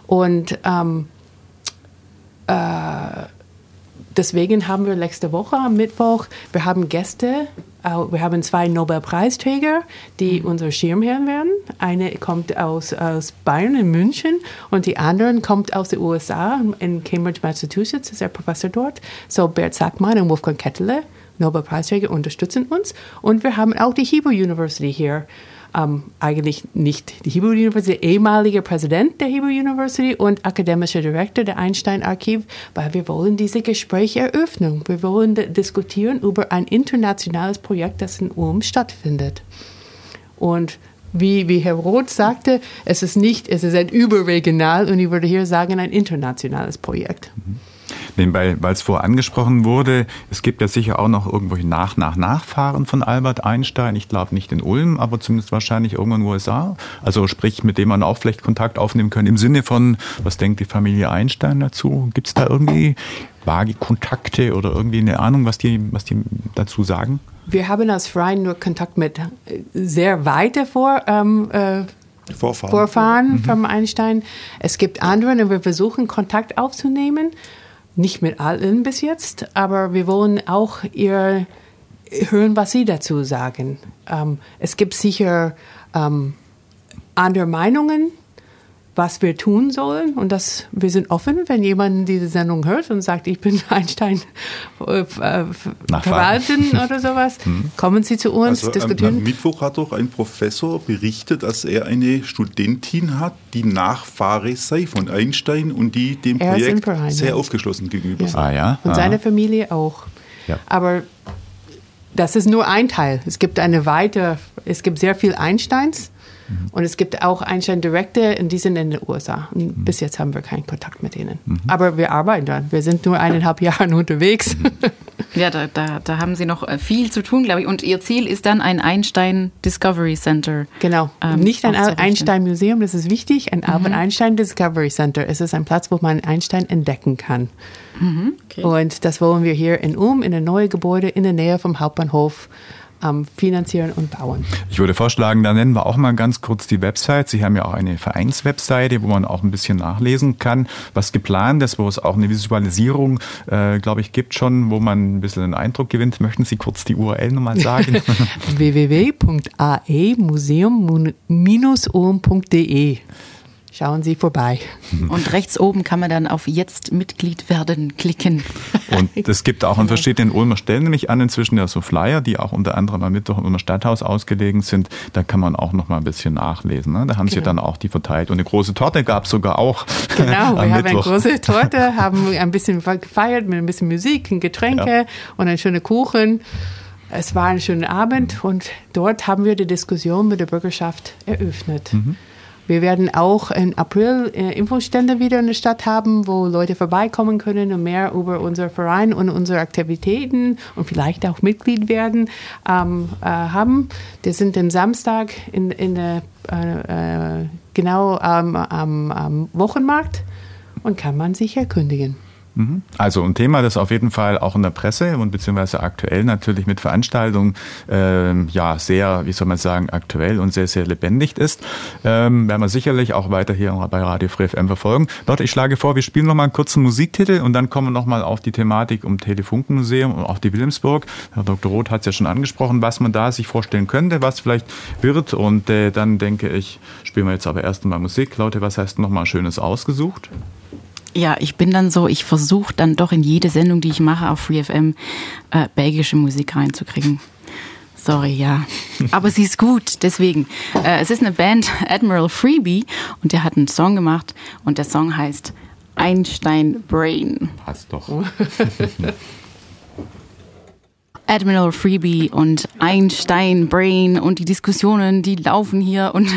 Und ähm, äh, deswegen haben wir letzte Woche am Mittwoch, wir haben Gäste, wir haben zwei Nobelpreisträger, die unser Schirmherren werden. Eine kommt aus, aus Bayern in München und die andere kommt aus den U S A, in Cambridge, Massachusetts, ist der Professor dort. So Bert Sackmann und Wolfgang Ketteler, Nobelpreisträger, unterstützen uns. Und wir haben auch die Hebrew University hier. Um, eigentlich nicht die Hebrew University, ehemaliger Präsident der Hebrew University und akademischer Direktor der Einstein-Archiv, weil wir wollen diese Gespräche eröffnen. Wir wollen d- diskutieren über ein internationales Projekt, das in Ulm stattfindet. Und wie, wie Herr Roth sagte, es ist nicht, es ist ein überregional und ich würde hier sagen, ein internationales Projekt. Mhm. Nebenbei, weil es vorher angesprochen wurde, es gibt ja sicher auch noch irgendwelche Nach, Nach, Nachfahren von Albert Einstein. Ich glaube nicht in Ulm, aber zumindest wahrscheinlich irgendwo in den U S A. Also sprich, mit dem man auch vielleicht Kontakt aufnehmen kann. Im Sinne von, was denkt die Familie Einstein dazu? Gibt es da irgendwie vage Kontakte oder irgendwie eine Ahnung, was die, was die dazu sagen? Wir haben als Verein nur Kontakt mit sehr weite vor, ähm, äh, Vorfahren, Vorfahren mhm. von Einstein. Es gibt andere und wir versuchen Kontakt aufzunehmen. Nicht mit allen bis jetzt, aber wir wollen auch ihr hören, was sie dazu sagen. Ähm, es gibt sicher ähm, andere Meinungen, was wir tun sollen. Und das, wir sind offen, wenn jemand diese Sendung hört und sagt, ich bin Einstein äh, verwalten oder sowas. Hm. Kommen Sie zu uns, also, diskutieren. Am Mittwoch hat doch ein Professor berichtet, dass er eine Studentin hat, die Nachfahre sei von Einstein und die dem er Projekt Verein, sehr ja. aufgeschlossen gegenüber ja. sind. Ah, ja? Und Aha. seine Familie auch. Ja. Aber das ist nur ein Teil. Es gibt eine weite, es gibt sehr viel Einsteins. Mhm. Und es gibt auch Einstein-Direkte, die sind in den U S A. Und mhm. bis jetzt haben wir keinen Kontakt mit ihnen. Mhm. Aber wir arbeiten dran. Wir sind nur eineinhalb Jahre unterwegs. Mhm. Ja, da, da, da haben Sie noch viel zu tun, glaube ich. Und Ihr Ziel ist dann ein Einstein Discovery Center. Genau. Ähm, Nicht ein Einstein-Museum, das ist wichtig. Ein Albert mhm. Einstein Discovery Center. Es ist ein Platz, wo man Einstein entdecken kann. Mhm. Okay. Und das wollen wir hier in Ulm, in ein neues Gebäude in der Nähe vom Hauptbahnhof ähm, finanzieren und bauen. Ich würde vorschlagen, da nennen wir auch mal ganz kurz die Website. Sie haben ja auch eine Vereinswebseite, wo man auch ein bisschen nachlesen kann, was geplant ist, wo es auch eine Visualisierung, äh, glaube ich, gibt schon, wo man ein bisschen einen Eindruck gewinnt. Möchten Sie kurz die U R L nochmal sagen? w w w punkt a e museum Bindestrich ulm punkt d e. Schauen Sie vorbei. Und rechts oben kann man dann auf Jetzt Mitglied werden klicken. Und es gibt auch an verschiedenen Ulmer Stellen nämlich an inzwischen ja so Flyer, die auch unter anderem am Mittwoch im Ulmer Stadthaus ausgelegen sind. Da kann man auch noch mal ein bisschen nachlesen. Ne? Da haben genau. sie dann auch die verteilt. Und eine große Torte gab es sogar auch. Genau, wir haben Mittwoch. eine große Torte, haben ein bisschen gefeiert mit ein bisschen Musik, Getränke ja. und einen schönen Kuchen. Es war ein schöner Abend und dort haben wir die Diskussion mit der Bürgerschaft eröffnet. Mhm. Wir werden auch im April äh, Infostände wieder in der Stadt haben, wo Leute vorbeikommen können und mehr über unseren Verein und unsere Aktivitäten und vielleicht auch Mitglied werden ähm, äh, haben. Wir sind am Samstag in, in der, äh, äh, genau ähm, am, am Wochenmarkt und kann man sich erkundigen. Also ein Thema, das auf jeden Fall auch in der Presse und beziehungsweise aktuell natürlich mit Veranstaltungen äh, ja sehr, wie soll man sagen, aktuell und sehr, sehr lebendig ist. Ähm, werden wir sicherlich auch weiter hier bei Radio Free F M verfolgen. Leute, ich schlage vor, wir spielen noch mal einen kurzen Musiktitel und dann kommen wir noch mal auf die Thematik um Telefunkenmuseum und auch die Wilhelmsburg. Herr Doktor Roth hat es ja schon angesprochen, was man da sich vorstellen könnte, was vielleicht wird. Und äh, dann denke ich, spielen wir jetzt aber erst mal Musik. Leute, was heißt noch mal Schönes ausgesucht? Ja, ich bin dann so, ich versuche dann doch in jede Sendung, die ich mache auf Free F M, äh, belgische Musik reinzukriegen. Sorry, ja. Aber sie ist gut, deswegen. Äh, es ist eine Band, Admiral Freebie, und der hat einen Song gemacht und der Song heißt Einstein Brain. Passt doch. Admiral Freebie und Einstein Brain und die Diskussionen, die laufen hier und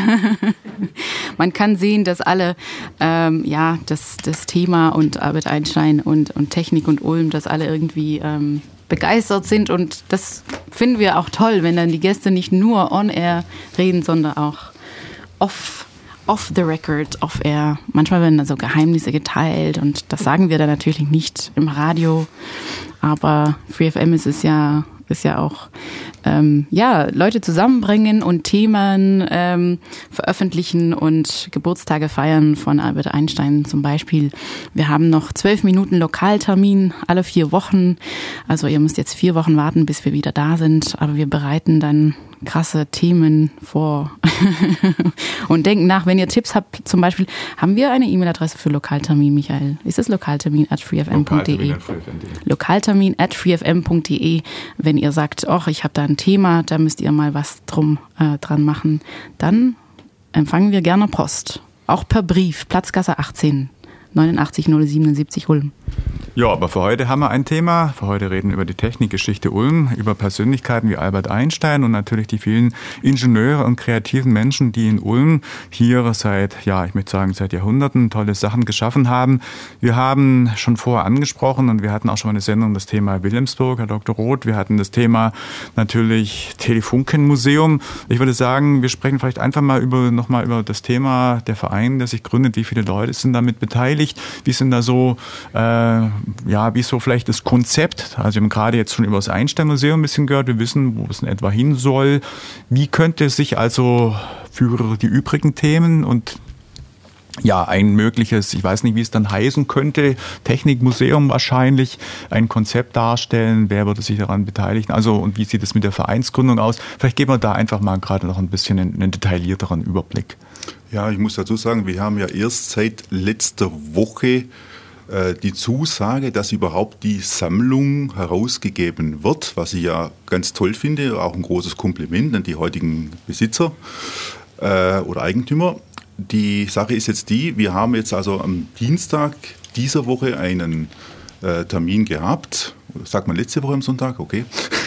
man kann sehen, dass alle ähm, ja das das Thema und Albert Einstein und und Technik und Ulm, dass alle irgendwie ähm, begeistert sind und das finden wir auch toll, wenn dann die Gäste nicht nur on air reden, sondern auch off off the record, off air. Manchmal werden da so Geheimnisse geteilt und das sagen wir dann natürlich nicht im Radio. Aber Free F M ist es ja, ist ja auch, ähm, ja, Leute zusammenbringen und Themen ähm, veröffentlichen und Geburtstage feiern von Albert Einstein zum Beispiel. Wir haben noch zwölf Minuten Lokaltermin alle vier Wochen. Also ihr müsst jetzt vier Wochen warten, bis wir wieder da sind. Aber wir bereiten dann krasse Themen vor und denken nach, wenn ihr Tipps habt, zum Beispiel, haben wir eine E-Mail-Adresse für Lokaltermin, Michael? Ist es lokaltermin at free f m punkt d e? Lokaltermin at free f m punkt d e. Wenn ihr sagt, ach, ich habe da ein Thema, da müsst ihr mal was drum äh, dran machen, dann empfangen wir gerne Post. Auch per Brief, Platzgasse achtzehn, neunundachtzig null siebenundsiebzig Ulm. Ja, aber für heute haben wir ein Thema. Für heute reden wir über die Technikgeschichte Ulm, über Persönlichkeiten wie Albert Einstein und natürlich die vielen Ingenieure und kreativen Menschen, die in Ulm hier seit, ja, ich möchte sagen, seit Jahrhunderten tolle Sachen geschaffen haben. Wir haben schon vorher angesprochen und wir hatten auch schon mal eine Sendung, das Thema Wilhelmsburg, Herr Doktor Roth. Wir hatten das Thema natürlich Telefunkenmuseum. Ich würde sagen, wir sprechen vielleicht einfach mal über, noch mal über das Thema der Verein, der sich gründet. Wie viele Leute sind damit beteiligt? Wie sind da so, äh, ja, wie so vielleicht das Konzept? Also wir haben gerade jetzt schon über das Einstein-Museum ein bisschen gehört. Wir wissen, wo es in etwa hin soll. Wie könnte es sich also für die übrigen Themen und ja, ein mögliches, ich weiß nicht, wie es dann heißen könnte, Technikmuseum wahrscheinlich, ein Konzept darstellen? Wer würde sich daran beteiligen? Also, und wie sieht es mit der Vereinsgründung aus? Vielleicht geben wir da einfach mal gerade noch ein bisschen einen, einen detaillierteren Überblick. Ja, ich muss dazu sagen, wir haben ja erst seit letzter Woche äh, die Zusage, dass überhaupt die Sammlung herausgegeben wird, was ich ja ganz toll finde, auch ein großes Kompliment an die heutigen Besitzer äh, oder Eigentümer. Die Sache ist jetzt die, wir haben jetzt also am Dienstag dieser Woche einen äh, Termin gehabt, sagt man letzte Woche am Sonntag, okay,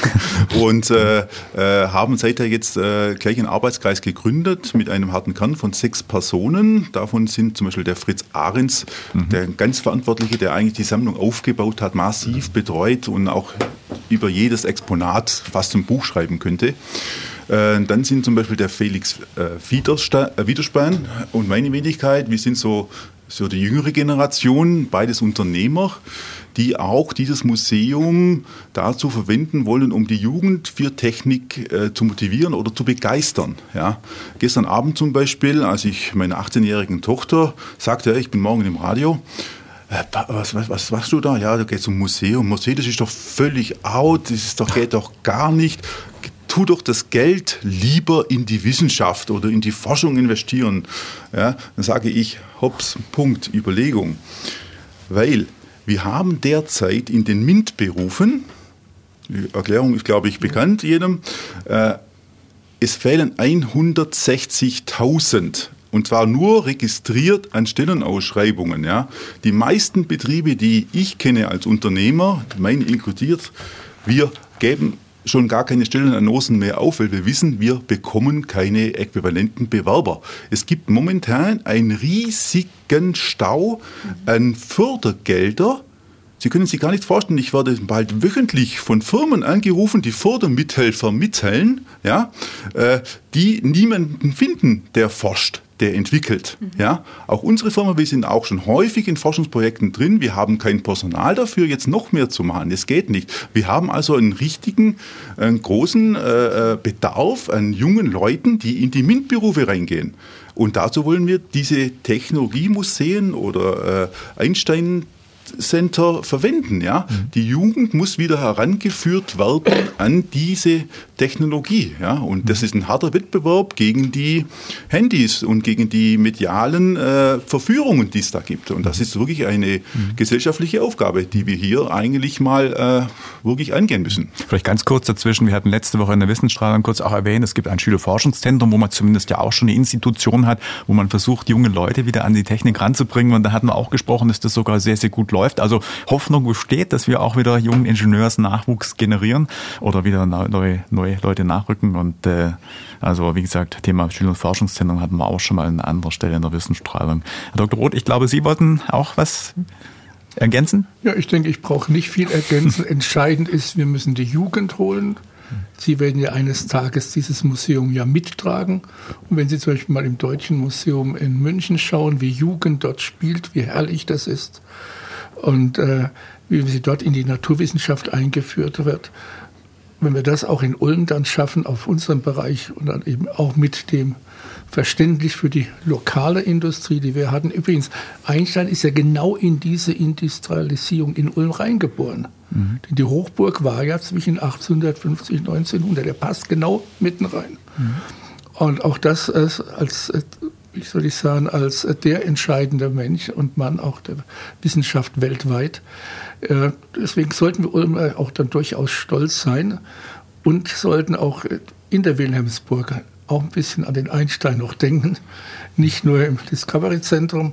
und äh, äh, haben seither jetzt äh, gleich einen Arbeitskreis gegründet mit einem harten Kern von sechs Personen. Davon sind zum Beispiel der Fritz Ahrens, mhm. der ganz Verantwortliche, der eigentlich die Sammlung aufgebaut hat, massiv betreut und auch über jedes Exponat fast ein Buch schreiben könnte. Dann sind zum Beispiel der Felix äh, Wiederspan und meine Wenigkeit, wir sind so so die jüngere Generation, beides Unternehmer, die auch dieses Museum dazu verwenden wollen, um die Jugend für Technik äh, zu motivieren oder zu begeistern. Ja. Gestern Abend zum Beispiel, als ich meiner achtzehnjährigen Tochter sagte, ja, ich bin morgen im Radio, äh, was, was, was machst du da? Ja, da geht es um Museum. Museum, das ist doch völlig out, das ist doch, geht doch gar nicht. Tu doch das Geld lieber in die Wissenschaft oder in die Forschung investieren. Ja, dann sage ich, hops, Punkt, Überlegung. Weil wir haben derzeit in den MINT-Berufen, die Erklärung ist, glaube ich, bekannt jedem, äh, es fehlen hundertsechzigtausend. Und zwar nur registriert an Stellenausschreibungen. Ja. Die meisten Betriebe, die ich kenne als Unternehmer, meine inkludiert, wir geben schon gar keine Stellenannoncen mehr auf, weil wir wissen, wir bekommen keine äquivalenten Bewerber. Es gibt momentan einen riesigen Stau an Fördergelder. Sie können sich gar nicht vorstellen, ich werde bald wöchentlich von Firmen angerufen, die Fördermithelfer mitteilen, ja, äh, die niemanden finden, der forscht, der entwickelt. Mhm. Ja. Auch unsere Firma, wir sind auch schon häufig in Forschungsprojekten drin. Wir haben kein Personal dafür, jetzt noch mehr zu machen. Das geht nicht. Wir haben also einen richtigen, einen großen äh, Bedarf an jungen Leuten, die in die MINT-Berufe reingehen. Und dazu wollen wir diese Technologiemuseen oder äh, Einstein Center verwenden. Ja? Mhm. Die Jugend muss wieder herangeführt werden an diese Technologie. Ja? Und das ist ein harter Wettbewerb gegen die Handys und gegen die medialen äh, Verführungen, die es da gibt. Und das ist wirklich eine mhm. gesellschaftliche Aufgabe, die wir hier eigentlich mal äh, wirklich angehen müssen. Vielleicht ganz kurz dazwischen. Wir hatten letzte Woche in der Wissensstrahlung kurz auch erwähnt, es gibt ein Schülerforschungszentrum, wo man zumindest ja auch schon eine Institution hat, wo man versucht, junge Leute wieder an die Technik ranzubringen. Und da hatten wir auch gesprochen, dass das sogar sehr, sehr gut läuft. Also Hoffnung besteht, dass wir auch wieder jungen Ingenieursnachwuchs generieren oder wieder neue, neue Leute nachrücken. Und äh, also wie gesagt, Thema Schülerforschungszentrum hatten wir auch schon mal an anderer Stelle in der Wissensstrahlung. Herr Doktor Roth, ich glaube, Sie wollten auch was ergänzen? Ja, ich denke, ich brauche nicht viel ergänzen. Entscheidend ist, wir müssen die Jugend holen. Sie werden ja eines Tages dieses Museum ja mittragen. Und wenn Sie zum Beispiel mal im Deutschen Museum in München schauen, wie Jugend dort spielt, wie herrlich das ist und äh, wie sie dort in die Naturwissenschaft eingeführt wird. Wenn wir das auch in Ulm dann schaffen, auf unserem Bereich und dann eben auch mit dem verständlich für die lokale Industrie, die wir hatten. Übrigens, Einstein ist ja genau in diese Industrialisierung in Ulm reingeboren. Mhm. Denn die Hochburg war ja zwischen achtzehnhundertfünfzig und neunzehnhundert. Der passt genau mitten rein. Mhm. Und auch das als, als wie soll ich sagen, als der entscheidende Mensch und Mann auch der Wissenschaft weltweit. Deswegen sollten wir Ulm auch dann durchaus stolz sein und sollten auch in der Wilhelmsburg auch ein bisschen an den Einstein noch denken. Nicht nur im Discovery-Zentrum.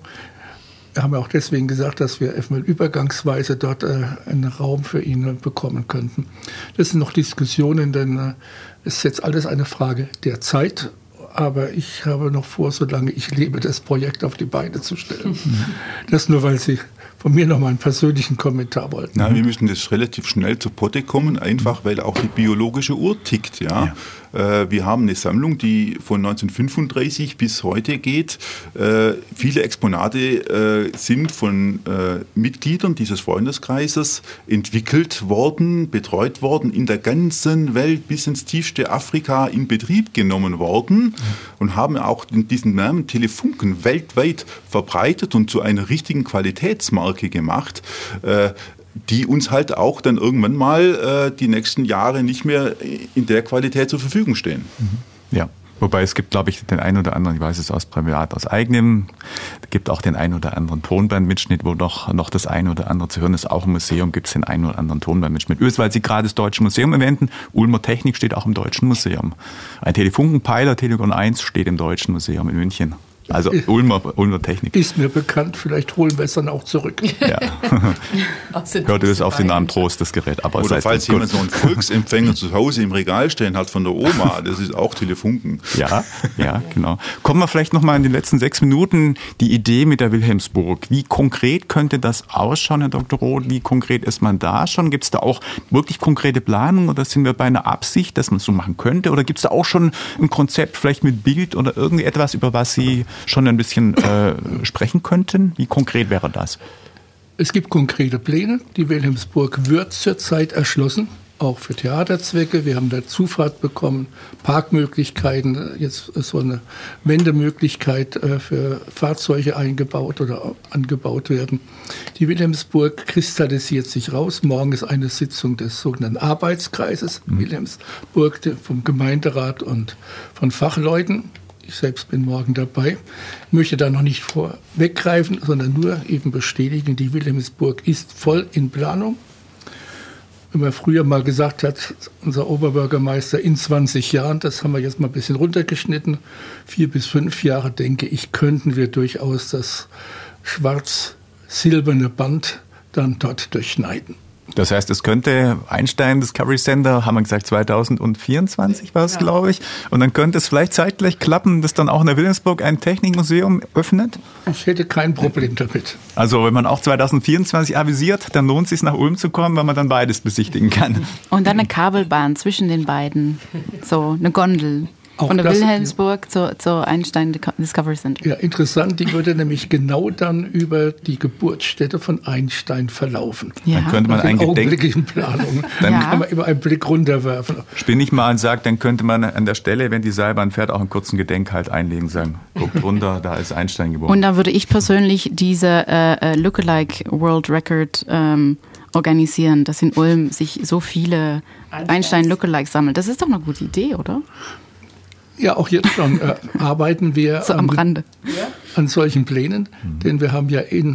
Wir haben ja auch deswegen gesagt, dass wir erstmal übergangsweise dort einen Raum für ihn bekommen könnten. Das sind noch Diskussionen, denn es ist jetzt alles eine Frage der Zeit. Aber ich habe noch vor, solange ich lebe, das Projekt auf die Beine zu stellen. Das nur, weil Sie von mir nochmal einen persönlichen Kommentar wollten. Na, wir müssen das relativ schnell zu Potte kommen, einfach weil auch die biologische Uhr tickt. Ja? Ja. Äh, wir haben eine Sammlung, die von neunzehnhundertfünfunddreißig bis heute geht. Äh, viele Exponate äh, sind von äh, Mitgliedern dieses Freundeskreises entwickelt worden, betreut worden, in der ganzen Welt bis ins tiefste Afrika in Betrieb genommen worden. Und haben auch diesen Namen Telefunken weltweit verbreitet und zu einer richtigen Qualitätsmarke gemacht, äh, die uns halt auch dann irgendwann mal äh, die nächsten Jahre nicht mehr in der Qualität zur Verfügung stehen. Ja. Wobei es gibt, glaube ich, den einen oder anderen, ich weiß es aus privat, aus eigenem, es gibt auch den einen oder anderen Tonbandmitschnitt, wo noch, noch das eine oder andere zu hören ist. Auch im Museum gibt es den einen oder anderen Tonbandmitschnitt. Übrigens, weil Sie gerade das Deutsche Museum erwähnten, Ulmer Technik steht auch im Deutschen Museum. Ein Telefunkenpeiler, Telegon eins, steht im Deutschen Museum in München. Also Ulmer, Ulmer Technik. Ist mir bekannt, vielleicht holen wir es dann auch zurück. Ja. Hörte das auf den Namen Trost, das Gerät. Aber oder falls jemand so einen Volksempfänger zu Hause im Regal stehen hat von der Oma, das ist auch Telefunken. Ja, ja, genau. Kommen wir vielleicht noch mal in den letzten sechs Minuten die Idee mit der Wilhelmsburg. Wie konkret könnte das ausschauen, Herr Doktor Roth? Wie konkret ist man da schon? Gibt es da auch wirklich konkrete Planungen oder sind wir bei einer Absicht, dass man es so machen könnte? Oder gibt es da auch schon ein Konzept, vielleicht mit Bild oder irgendetwas, über was Sie schon ein bisschen äh, sprechen könnten? Wie konkret wäre das? Es gibt konkrete Pläne. Die Wilhelmsburg wird zurzeit erschlossen, auch für Theaterzwecke. Wir haben da Zufahrt bekommen, Parkmöglichkeiten, jetzt ist so eine Wendemöglichkeit für Fahrzeuge eingebaut oder angebaut werden. Die Wilhelmsburg kristallisiert sich raus. Morgen ist eine Sitzung des sogenannten Arbeitskreises mhm. Wilhelmsburg vom Gemeinderat und von Fachleuten. Ich selbst bin morgen dabei. Ich möchte da noch nicht vorweggreifen, sondern nur eben bestätigen, die Wilhelmsburg ist voll in Planung. Wenn man früher mal gesagt hat, unser Oberbürgermeister in zwanzig Jahren, das haben wir jetzt mal ein bisschen runtergeschnitten, vier bis fünf Jahre, denke ich, könnten wir durchaus das schwarz-silberne Band dann dort durchschneiden. Das heißt, es könnte Einstein Discovery Center, haben wir gesagt, zweitausendvierundzwanzig war es, ja. glaube ich. Und dann könnte es vielleicht zeitgleich klappen, dass dann auch in der Wilhelmsburg ein Technikmuseum öffnet? Ich hätte kein Problem damit. Also wenn man auch zweitausendvierundzwanzig avisiert, dann lohnt es sich nach Ulm zu kommen, weil man dann beides besichtigen kann. Und dann eine Kabelbahn zwischen den beiden, so eine Gondel. Auch von der Wilhelmsburg zur, zur Einstein Discovery Center. Ja, interessant. Die würde nämlich genau dann über die Geburtsstätte von Einstein verlaufen. Ja. Dann könnte man einen augenblicklichen Planungen. Dann ja. kann man immer einen Blick runterwerfen. Spinne ich mal und sage, dann könnte man an der Stelle, wenn die Seilbahn fährt, auch einen kurzen Gedenkhalt einlegen, sagen, guckt runter, da ist Einstein geboren. Und da würde ich persönlich diese äh, Lookalike World Record ähm, organisieren, dass in Ulm sich so viele Einstein Lookalikes sammeln. Das ist doch eine gute Idee, oder? Ja, auch jetzt schon äh, arbeiten wir so am Rande. An, an solchen Plänen, mhm. denn wir haben ja in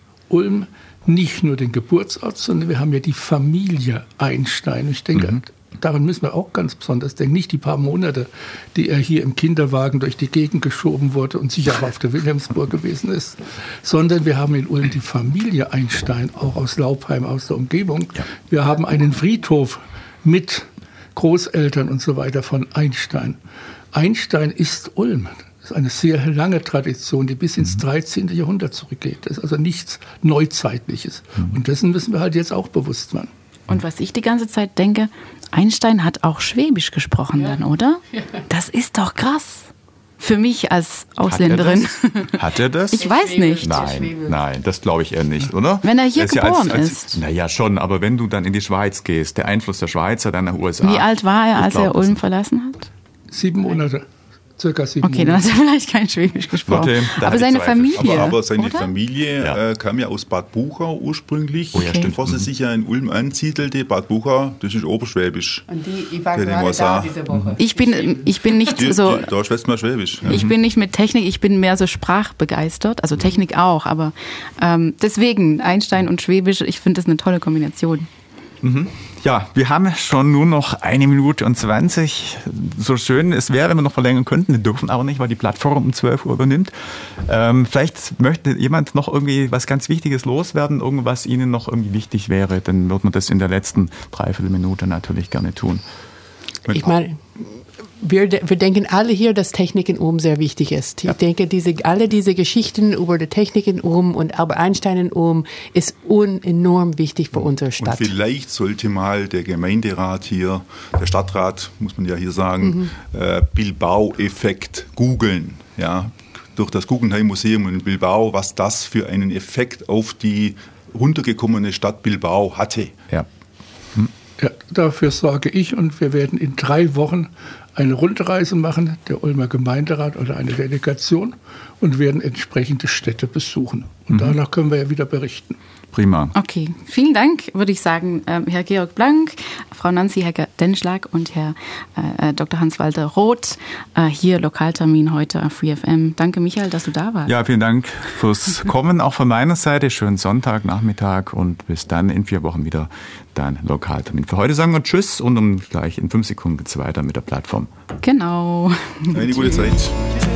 Ulm nicht nur den Geburtsort, sondern wir haben ja die Familie Einstein. Ich denke, mhm. daran müssen wir auch ganz besonders denken. Nicht die paar Monate, die er hier im Kinderwagen durch die Gegend geschoben wurde und sicher auch auf der Wilhelmsburg gewesen ist, sondern wir haben in Ulm die Familie Einstein, auch aus Laubheim, aus der Umgebung. Ja. Wir haben einen Friedhof mit Großeltern und so weiter von Einstein. Einstein ist Ulm. Das ist eine sehr lange Tradition, die bis ins dreizehnten Jahrhundert zurückgeht. Das ist also nichts Neuzeitliches. Und dessen müssen wir halt jetzt auch bewusst werden. Und was ich die ganze Zeit denke, Einstein hat auch Schwäbisch gesprochen ja. dann, oder? Das ist doch krass. Für mich als Ausländerin. Hat er das? Ich weiß nicht. Nein, nein, das glaube ich eher nicht, oder? Wenn er hier geboren ja als, als, ist. Naja, schon, aber wenn du dann in die Schweiz gehst, der Einfluss der Schweizer dann nach U S A. Wie alt war er, als er Ulm verlassen hat? Sieben Monate. Circa sieben okay, dann hat er vielleicht kein Schwäbisch gesprochen. Warte, aber seine Familie. Aber, aber seine oder? Familie ja. äh, kam ja aus Bad Buchau ursprünglich. Oh ja, stimmt. Bevor sie sich ja in Ulm ansiedelte. Bad Buchau, das ist Oberschwäbisch. Und die, ich war gerade da diese Woche. Ich bin, ich bin nicht die, so... Die, da schwätzt man Schwäbisch. Ja. Ich bin nicht mit Technik, ich bin mehr so sprachbegeistert. Also Technik auch, aber ähm, deswegen Einstein und Schwäbisch, ich finde das eine tolle Kombination. Mhm. Ja, wir haben schon nur noch eine Minute und zwanzig. So schön es wäre, wenn wir noch verlängern könnten. Wir dürfen aber nicht, weil die Plattform um zwölf Uhr übernimmt. Ähm, vielleicht möchte jemand noch irgendwie was ganz Wichtiges loswerden, irgendwas Ihnen noch irgendwie wichtig wäre. Dann wird man das in der letzten Dreiviertelminute natürlich gerne tun. Ich meine, wir, wir denken alle hier, dass Technik in Ulm sehr wichtig ist. Ja. Ich denke, diese, alle diese Geschichten über die Technik in Ulm und Albert Einstein in Ulm ist un, enorm wichtig für unsere Stadt. Und vielleicht sollte mal der Gemeinderat hier, der Stadtrat, muss man ja hier sagen, mhm. äh, Bilbao-Effekt googeln. Ja, durch das Guggenheim Museum in Bilbao, was das für einen Effekt auf die runtergekommene Stadt Bilbao hatte. Ja. Hm. Ja, dafür sorge ich und wir werden in drei Wochen eine Rundreise machen, der Ulmer Gemeinderat oder eine Delegation und werden entsprechende Städte besuchen. Und mhm. danach können wir ja wieder berichten. Prima. Okay, vielen Dank, würde ich sagen, ähm, Herr Georg Blank, Frau Nancy Hecker-Denschlag und Herr äh, Doktor Hans-Walter Roth. Äh, hier Lokaltermin heute auf Free F M. Danke, Michael, dass du da warst. Ja, vielen Dank fürs Kommen, auch von meiner Seite. Schönen Sonntagnachmittag und bis dann in vier Wochen wieder dein Lokaltermin. Für heute sagen wir Tschüss und um gleich in fünf Sekunden geht es weiter mit der Plattform. Genau. Eine gute Zeit.